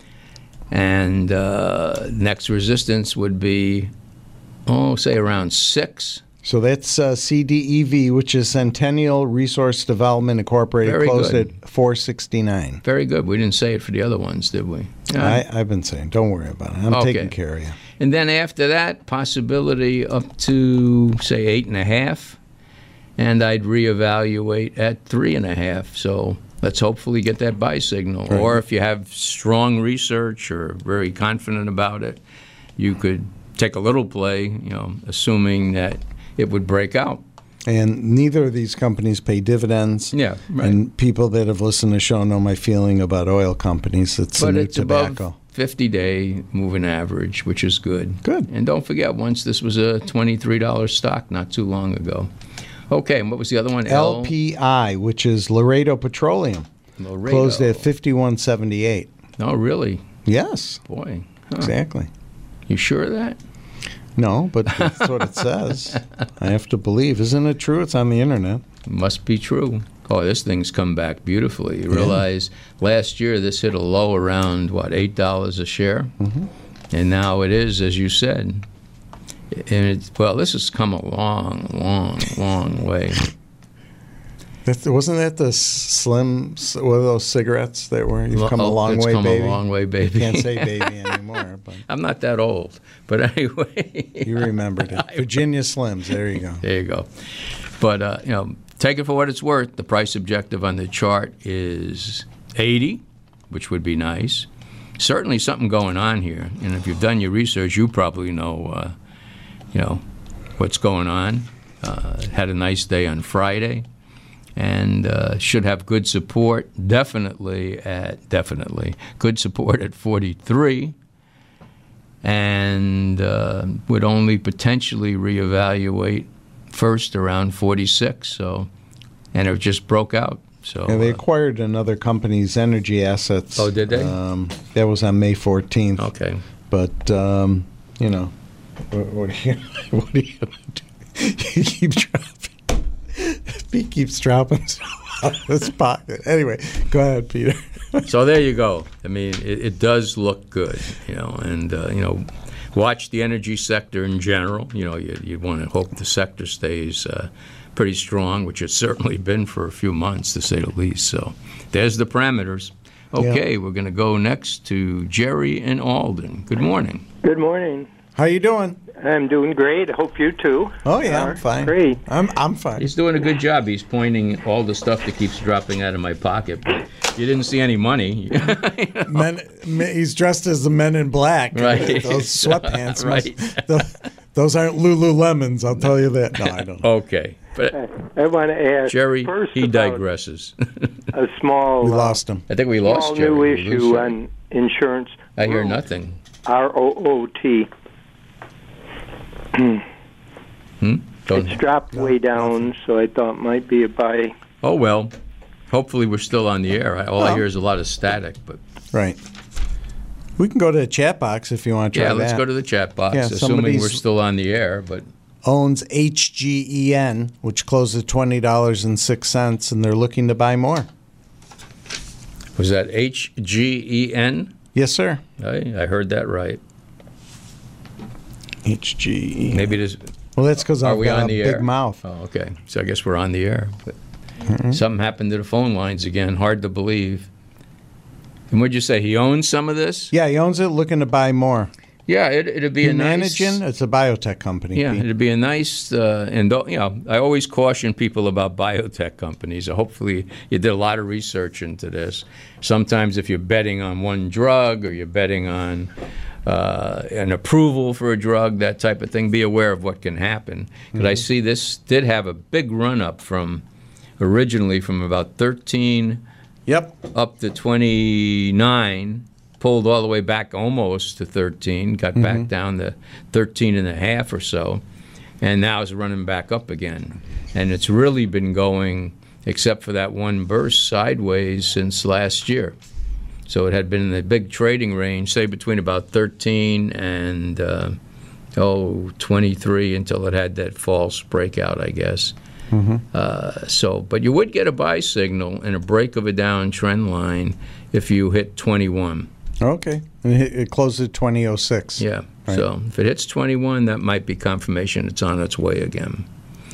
And uh, next resistance would be, oh, say around six. So that's uh, C D E V, which is Centennial Resource Development Incorporated, Very closed good. at four sixty-nine. Very good. We didn't say it for the other ones, did we? Yeah. I, I've been saying, don't worry about it. I'm Okay. taking care of you. And then after that, possibility up to, say, eight and a half. And I'd reevaluate at three and a half. So let's hopefully get that buy signal. Right. Or if you have strong research or very confident about it, you could take a little play, you know, assuming that it would break out. And neither of these companies pay dividends. Yeah, right. And people that have listened to the show know my feeling about oil companies. It's the But new it's tobacco. above fifty-day moving average, which is good. Good. And don't forget, once this was a twenty-three dollars stock not too long ago. Okay, and what was the other one? L P I, which is Laredo Petroleum, Laredo. closed at fifty-one seventy-eight. Oh, really? Yes, Boy. Huh. exactly. You sure of that? No, but that's what it says. I have to believe. Isn't it true? It's on the internet. Must be true. Oh, this thing's come back beautifully. You realize last year this hit a low around, what, eight dollars a share? Mm-hmm. And now it is, as you said. And it's, well, this has come a long, long, long way. That, wasn't that the slim, what are those cigarettes that were, you've come oh, a long it's way, come baby? a long way, baby. Can't say baby anymore. But I'm not that old. But anyway. You remembered it. Virginia Slims, there you go. There you go. But, uh, you know, take it for what it's worth. The price objective on the chart is eighty, which would be nice. Certainly something going on here. And if you've done your research, you probably know, uh, you know, what's going on. Uh, had a nice day on Friday. And uh, should have good support, definitely at definitely good support at forty-three, and uh, would only potentially reevaluate first around forty-six. So, and it just broke out. So yeah, they uh, acquired another company's energy assets. Oh, did they? Um, that was on May fourteenth. Okay, but um, you know, what, what are you what are you gonna do? You keep dropping. He keeps dropping out of his pocket. Anyway, go ahead, Peter. So there you go. I mean, it, it does look good, you know, and, uh, you know, watch the energy sector in general. You know, you, you want to hope the sector stays uh, pretty strong, which it's certainly been for a few months, to say the least. So there's the parameters. Okay, yeah. We're going to go next to Jerry in Alden. Good morning. Good morning. How you doing? I'm doing great. I hope you too. Oh yeah, I'm fine. Great. I'm I'm fine. He's doing a good job. He's pointing all the stuff that keeps dropping out of my pocket. But you didn't see any money. You know? Men, he's dressed as the Men in Black. Right. Those sweatpants. Right. Those, those aren't Lululemons. I'll tell you that. No, I don't. Okay. But I want to ask Jerry, first he about digresses. a small. We lost him. I think we small lost Jerry. new We issue lose on insurance. I hear nothing. R O O T. Hmm? Don't- It's dropped way down, so I thought it might be a buy. Oh, well. Hopefully we're still on the air. I- All I Oh. hear is a lot of static. But Right. We can go to the chat box if you want to try yeah, that. let's go to the chat box, Yeah, assuming somebody's- we're still on the air. But Owns H G E N, which closed at twenty dollars and six cents, and they're looking to buy more. was that H G E N? Yes, sir. I, I heard that right. H G E N. Maybe it is. Well, that's because Are I've we got on a the big air? mouth. Oh, okay. So I guess we're on the air. But something happened to the phone lines again. Hard to believe. And what'd you say? He owns some of this? Yeah, he owns it, looking to buy more. Yeah, it, it'd be a nice. Humanigen, it's a biotech company. Yeah, Pete. it'd be a nice, uh, and you know, I always caution people about biotech companies. Hopefully, you did a lot of research into this. Sometimes, if you're betting on one drug or you're betting on uh, an approval for a drug, that type of thing, be aware of what can happen. Because mm-hmm. I see this did have a big run up from originally from about thirteen, yep, up to twenty-nine. Pulled all the way back almost to thirteen, got mm-hmm. back down to thirteen and a half or so, and now it's running back up again. And it's really been going, except for that one burst, sideways since last year. So it had been in the big trading range, say between about thirteen and uh, oh twenty-three, until it had that false breakout, I guess. Mm-hmm. Uh, so, but you would get a buy signal and a break of a down trend line if you hit twenty-one. Okay. And it, it closed at twenty oh six. Yeah. Right. So if it hits twenty-one, that might be confirmation it's on its way again.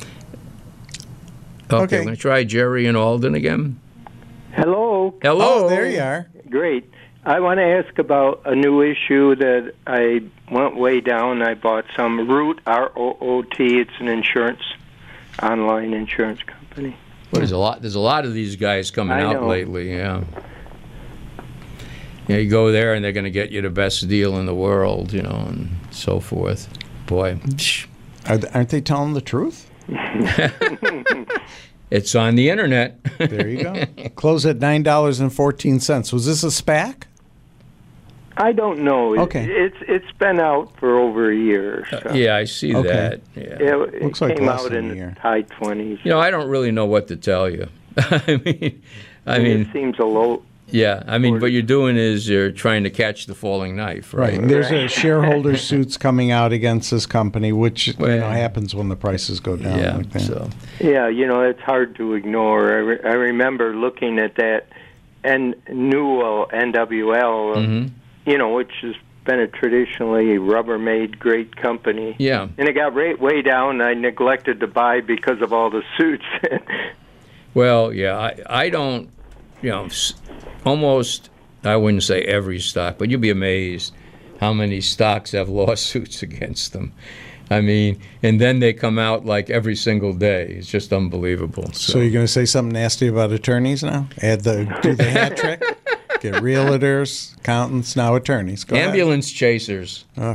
Okay, Okay. I'm going to try Jerry in Alden again. Hello. Hello. Oh, there you are. Great. I want to ask about a new issue that I went way down. I bought some Root, R O O T. It's an insurance, online insurance company. Well, there's a lot. There's a lot of these guys coming I out know. lately. Yeah. Yeah, you go there and they're going to get you the best deal in the world, you know, and so forth. Boy, Are th- aren't they telling the truth? it's on the internet. There you go. Closed at nine dollars and fourteen cents. Was this a SPAC? I don't know. It- Okay. It's it's been out for over a year. So. Yeah, I see Okay. that. Yeah. It, it Looks like came less out than in a the year. high twenties. You know, I don't really know what to tell you. I mean, I mean, it seems a low. yeah. I mean, what you're doing is you're trying to catch the falling knife, right? Right. And there's a shareholder suits coming out against this company, which you Well, know happens when the prices go down Yeah. like that. So, Yeah, you know, it's hard to ignore. I, re- I remember looking at that N- Newell N W L, uh, mhm. you know, which has been a traditionally Rubbermaid great company. yeah. And it got right, way down. I neglected to buy because of all the suits. Well, yeah, I, I don't, you know, almost, I wouldn't say every stock, but you'd be amazed how many stocks have lawsuits against them. I mean, and then they come out like every single day. It's just unbelievable. So, so you're going to say something nasty about attorneys now? Add the do the hat trick? Get realtors, accountants, now attorneys. Go Ambulance ahead. Chasers. Ugh.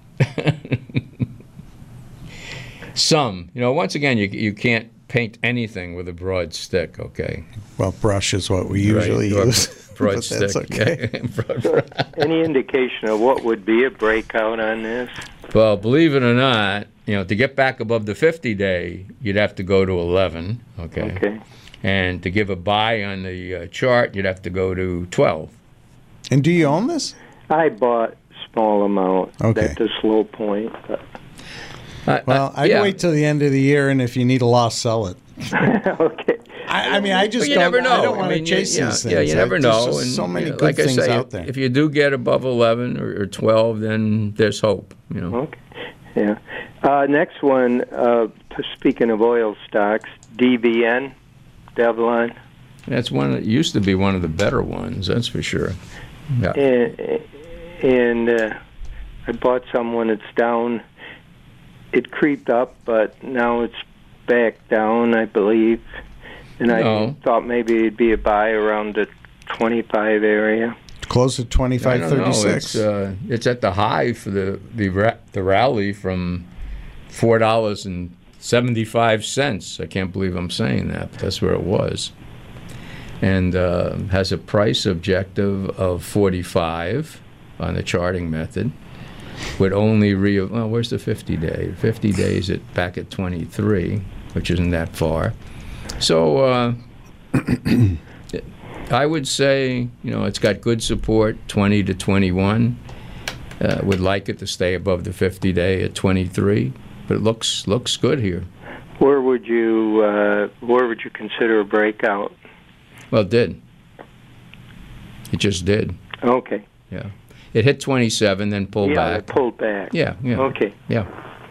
Some, you know, once again, you you can't paint anything with a broad stick, okay? Well, brush is what we usually right. use. Broad stick. That's okay. Any indication of what would be a breakout on this? Well, believe it or not, you know, to get back above the fifty-day, you'd have to go to eleven, okay? Okay. And to give a buy on the uh, chart, you'd have to go to twelve. And do you own this? I bought small amount okay. at the slow point. But... Uh, well, uh, I'd yeah. wait till the end of the year, and if you need a loss, sell it. Okay. I, I mean, I just you don't, never know. I don't want I mean, to chase yeah, these yeah, things. Yeah, you never There's know. just And, so many you know, good like things I say, out there. If you do get above eleven or, or twelve, then there's hope. You know. Okay. Yeah. Uh, next one. Uh, speaking of oil stocks, D B N, Devlin. That's one that used to be one of the better ones. That's for sure. Yeah. And, and uh, I bought some when it's down. It creeped up, but now it's back down, I believe. And I no. thought maybe it'd be a buy around the twenty-five area. Close at twenty-five thirty-six. It's, uh, it's at the high for the the, ra- the rally from four dollars and seventy-five cents. I can't believe I'm saying that, but that's where it was. And uh, has a price objective of forty-five on the charting method. Would only re well, where's the fifty day? fifty days at back at twenty-three, which isn't that far. So uh, I would say, you know, it's got good support, twenty to twenty-one. Uh, would like it to stay above the fifty day at twenty-three, but it looks looks good here. Where would you uh, where would you consider a breakout? Well, it did. It just did. Okay. Yeah. It hit twenty-seven, then pulled yeah, back. It pulled back. Yeah, yeah. Okay. Yeah.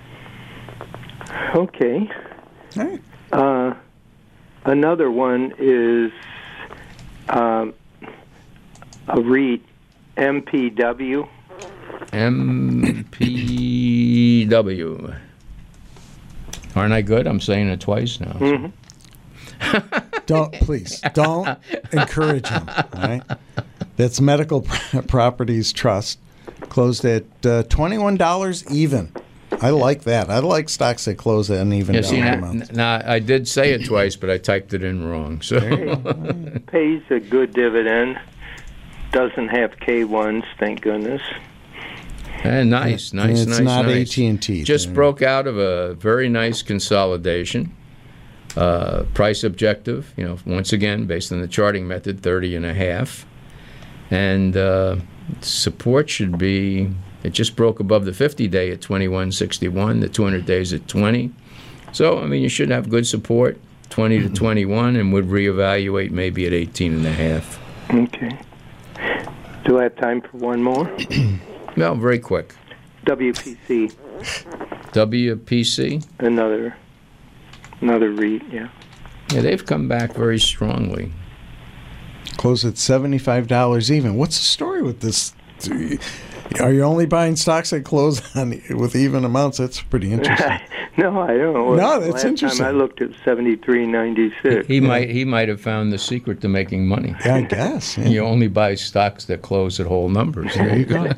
Okay. All right. Uh, another one is um, a REIT, M P W. M P W. Aren't I good? I'm saying it twice now. Mm-hmm. Don't, please, don't encourage him, all right? That's Medical Properties Trust, closed at uh, twenty-one dollars even. I like that. I like stocks that close at an even Yeah, dollar see, now, amount. now, I did say it twice, but I typed it in wrong. So It pays a good dividend. Doesn't have K ones, thank goodness. Eh, nice, nice, it's nice, not nice. A T and T. Just there. broke out of a very nice consolidation. Uh, price objective, you know, once again, based on the charting method, thirty and a half. And uh, support should be, it just broke above the fifty day at twenty-one sixty-one, the two hundred days at twenty. So, I mean, you should have good support, twenty to twenty-one, and would reevaluate maybe at eighteen and a half. Okay. Do I have time for one more? Well, very quick. W P C. W P C? Another, another REIT, yeah. Yeah, they've come back very strongly. Close at seventy-five dollars even. What's the story with this? Are you only buying stocks that close on with even amounts? That's pretty interesting. No, I don't know. No, that's Last interesting. time I looked at seventy-three ninety-six. He might he might have found the secret to making money. Yeah, I guess. Yeah. You only buy stocks that close at whole numbers. There you go.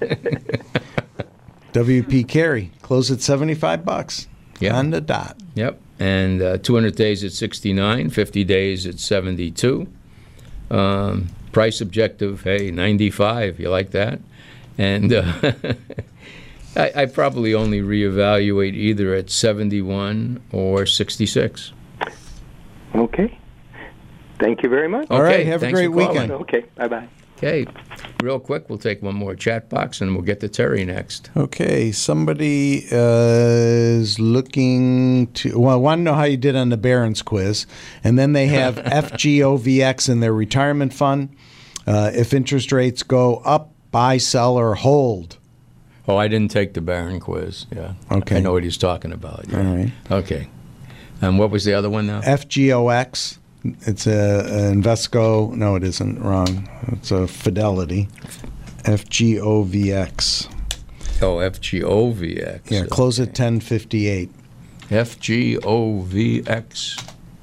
W P Carey closed at seventy-five bucks Yeah. on the dot. Yep. And uh, two hundred days at sixty-nine, fifty days at seventy-two. Um, price objective, hey, ninety-five. You like that? And uh, I, I probably only reevaluate either at seventy-one or sixty-six. Okay. Thank you very much. All right, have a thanks great for calling. weekend. Okay, bye-bye. Okay, real quick, we'll take one more chat box and we'll get to Terry next. Okay, somebody uh, is looking to, well, I want to know how you did on the Barron's quiz. And then they have F G O V X in their retirement fund. Uh, if interest rates go up, buy, sell, or hold. Oh, I didn't take the Barron quiz. Yeah. Okay. I know what he's talking about. Yeah. All right. Okay. And what was the other one now? F G O X It's a, a Invesco. No, it isn't. Wrong. It's a Fidelity. F G O V X. Oh, F G O V X. Yeah, close at ten fifty-eight. F G O V X.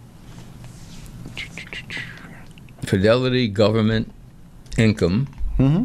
Fidelity Government Income. Mm-hmm.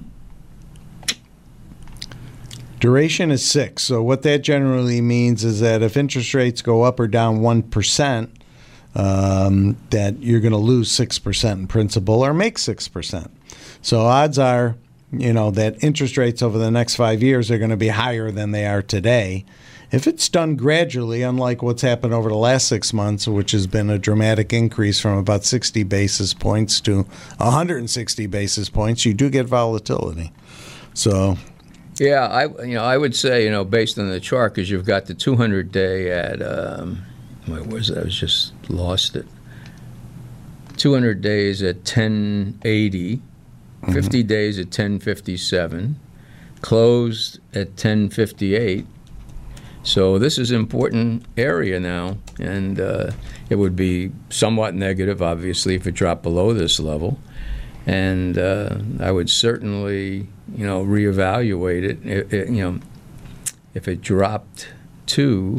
Duration is six. So what that generally means is that if interest rates go up or down one percent, um, that you're going to lose six percent in principal or make six percent. So odds are, you know, that interest rates over the next five years are going to be higher than they are today. If it's done gradually, unlike what's happened over the last six months, which has been a dramatic increase from about sixty basis points to one hundred sixty basis points, you do get volatility. So, yeah, I you know I would say, you know, based on the chart, because you've got the two hundred day at um, where was it? I was just lost it. two hundred days at ten eighty. fifty mm-hmm. days at ten fifty-seven, closed at ten fifty-eight. So this is an important area now, and uh, it would be somewhat negative, obviously, if it dropped below this level. And uh, I would certainly, you know, reevaluate it. It, it. You know, if it dropped to,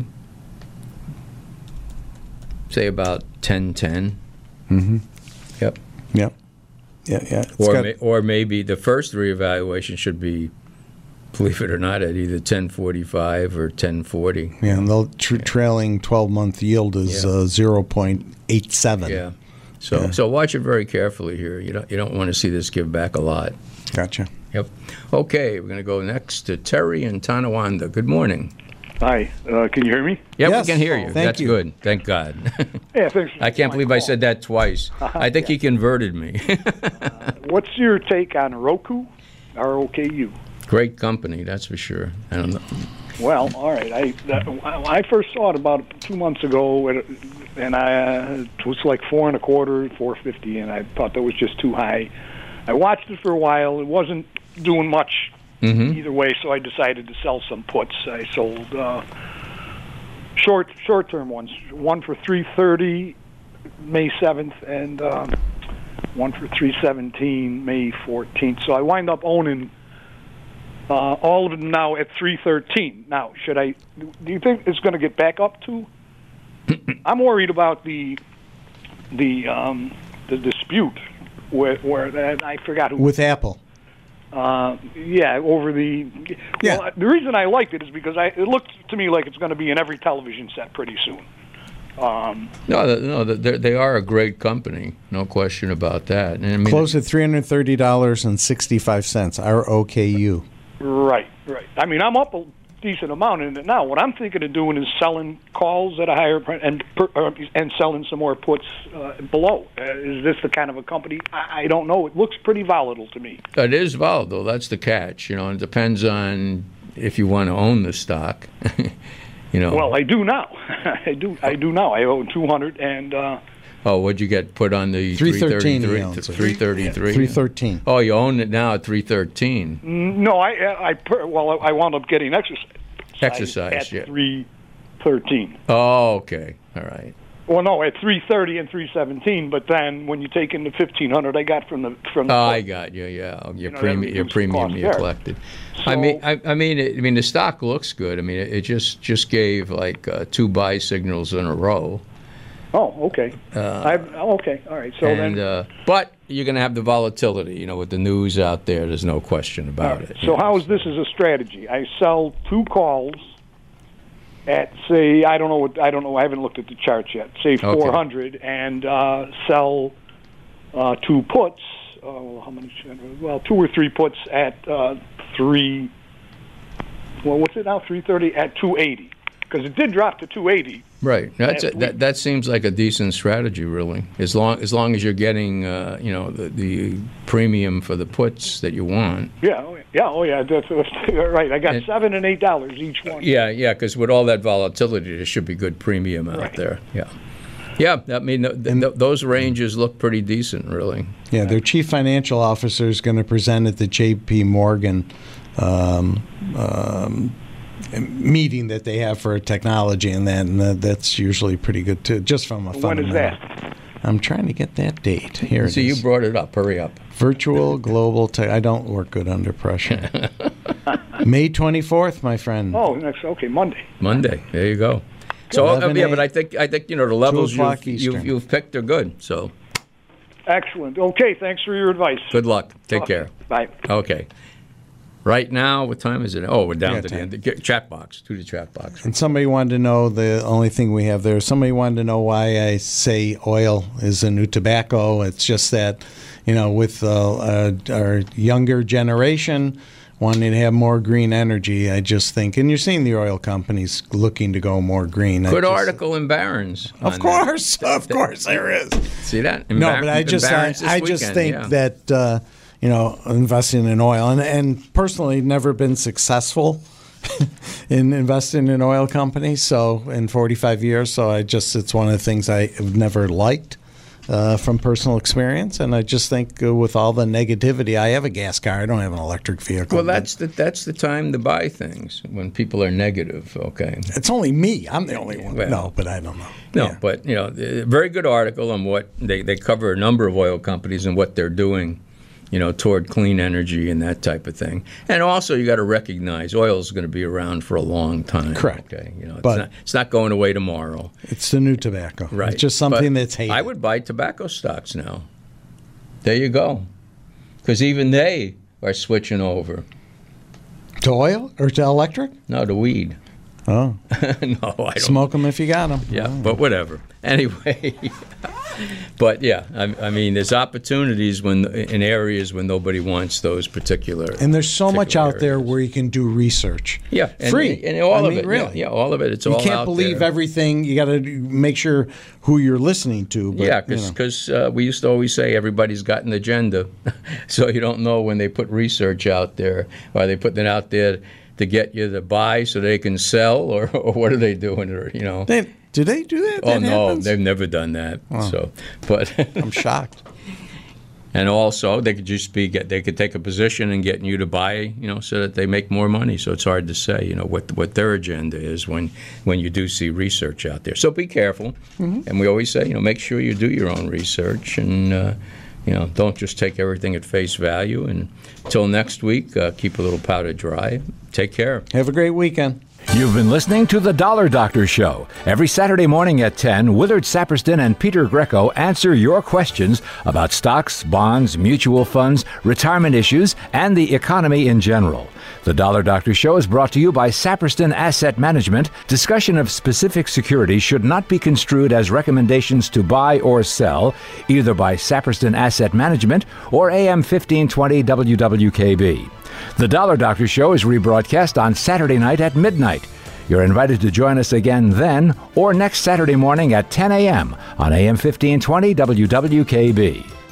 say, about ten ten. Mm-hmm. Yep. Yep. Yeah, yeah. Or, got, may, or maybe the first reevaluation should be, believe it or not, at either ten forty-five or ten forty. Yeah, and the tra- trailing twelve-month yield is yeah. uh, zero point eight seven. Yeah. So yeah. so watch it very carefully here. You don't you don't want to see this give back a lot. Gotcha. Yep. Okay, we're going to go next to Terry in Tonawanda. Good morning. Hi, uh, can you hear me? Yeah, yes. we can hear you. Thank That's you. good. Thank God. Yeah, thanks. I can't believe call. I said that twice. I think yeah. he converted me. uh, what's your take on Roku? R O K U. Great company, that's for sure. I don't know. Well, all right. I that, I first saw it about two months ago, and I uh, it was like four and a quarter, four fifty, and I thought that was just too high. I watched it for a while. It wasn't doing much mm-hmm. either way, so I decided to sell some puts. I sold uh, short short term ones, one for three thirty, May seventh, and uh, one for three seventeen, May fourteenth. So I wind up owning uh, all of them now at three thirteen. Now, should I? Do you think it's going to get back up to? I'm worried about the the um, the dispute where, where that I forgot who with Apple. Uh, yeah, over the. Yeah. Well, the reason I liked it is because I, it looked to me like it's going to be in every television set pretty soon. Um, no, no, they are a great company, no question about that. And I mean, close at three hundred thirty dollars and sixty-five cents. R O K U. Right, right. I mean, I'm up a decent amount in it now. What I'm thinking of doing is selling calls at a higher price and uh, and selling some more puts uh, below. Uh, is this the kind of a company? I, I don't know. It looks pretty volatile to me. It is volatile. That's the catch. You know, it depends on if you want to own the stock. You know. Well, I do now. I do. I do now. I own two hundred and. Uh, oh, what'd you get put on the three thirty-three? three thirty-three. Three thirteen. Oh, you own it now at three thirteen. No, I, I, per, well, I wound up getting exercise. Exercise, at yeah. three thirteen. Oh, okay, all right. Well, no, at three thirty and three seventeen. But then when you take in the fifteen hundred, I got from the from. The oh, I got you. Yeah, your you know, premium, your premium you collected. So, I mean, I, I mean, it, I mean, the stock looks good. I mean, it, it just just gave like uh, two buy signals in a row. Oh, okay. Uh, I've, okay, all right. So and, then, uh, but you're going to have the volatility. You know, with the news out there, there's no question about right. it. So how is this as a strategy? I sell two calls at, say, I don't know what I don't know. I haven't looked at the charts yet. Say four hundred, okay. and uh, sell uh, two puts. Oh, how many? Well, two or three puts at uh, three. Well, what's it now? Three thirty at two eighty. Because it did drop to two eighty. Right. That's a, that. That seems like a decent strategy, really. As long as long as you're getting, uh, you know, the, the premium for the puts that you want. Yeah. Oh, yeah. Oh, yeah. That's, that's right. I got and, seven and eight dollars each one. Yeah. Yeah. Because with all that volatility, there should be good premium out right. there. Yeah. Yeah. I mean, th- th- those ranges look pretty decent, really. Yeah. Their chief financial officer is going to present at the J P Morgan Um, um, meeting that they have for technology and that, and that's usually pretty good too, just from a fundamental. When is that? I'm trying to get that date. Here it So is. you brought it up. Hurry up. Virtual Global Tech. I don't work good under pressure. May twenty-fourth, my friend. Oh, next okay, Monday. Monday. There you go. So uh, yeah, but I think I think you know the levels o'clock you've, you've, Eastern. you've picked are good. So Excellent. Okay, thanks for your advice. good luck. Take Okay, care. Bye. Okay. Right now, what time is it? Oh, we're down Yeah, to the time. end. Get- Chat box. To the chat box. And somebody wanted to know, the only thing we have there, somebody wanted to know why I say oil is a new tobacco. It's just that, you know, with uh, uh, our younger generation wanting to have more green energy, I just think, and you're seeing the oil companies looking to go more green. I Good just- article in Barron's. Of on course, of course there is. that. See that? In No, Bar- but I in just I, Barron's this I just weekend, think yeah. that uh, you know, investing in oil, and, and personally never been successful in investing in oil companies. So in forty-five years, so I just it's one of the things I have never liked uh, from personal experience, and I just think uh, with all the negativity, I have a gas car. I don't have an electric vehicle. Well, but that's the that's the time to buy things when people are negative. Okay. it's only me. I'm the only one. Well, no, but I don't know. No, Yeah. but you know, a very good article on what they, they cover a number of oil companies and what they're doing, you know, toward clean energy and that type of thing. And also, you got to recognize oil is going to be around for a long time. Correct. Okay, you know, it's But- not it's not going away tomorrow. It's the new tobacco. Right. It's just something But that's hated. I would buy tobacco stocks now. There you go, because even they are switching over. To oil or to electric? No, to weed. Oh, no, I don't. smoke them if you got them. Yeah, but whatever. Anyway, but yeah, I, I mean, there's opportunities when in areas when nobody wants those particular. And there's so much particular out there areas. where you can do research. Yeah, and, free. and all I of mean, it. really. Yeah, yeah, all of it. It's You all can't out believe there. everything. You got to make sure who you're listening to. But, Yeah, you know. because uh, we used to always say everybody's got an agenda, so you don't know when they put research out there. Are they putting it out there to get you to buy so they can sell, or, or what are they doing? Or you know? They, do they do that? oh That no, happens? they've never done that. So, but I'm shocked. and also they could just be get they could take a position and getting you to buy, you know, so that they make more money. So it's hard to say, you know, what what their agenda is when when you do see research out there. So be careful, Mm-hmm. and we always say, you know, make sure you do your own research and. Uh, You know, don't just take everything at face value. And until next week, uh, keep a little powder dry. Take care. Have a great weekend. You've been listening to The Dollar Doctor Show. Every Saturday morning at ten, Willard Saperston and Peter Greco answer your questions about stocks, bonds, mutual funds, retirement issues, and the economy in general. The Dollar Doctor Show is brought to you by Saperston Asset Management. Discussion of specific securities should not be construed as recommendations to buy or sell, either by Saperston Asset Management or A M fifteen twenty W W K B. The Dollar Doctor Show is rebroadcast on Saturday night at midnight. You're invited to join us again then or next Saturday morning at ten a.m. on A M fifteen twenty W W K B.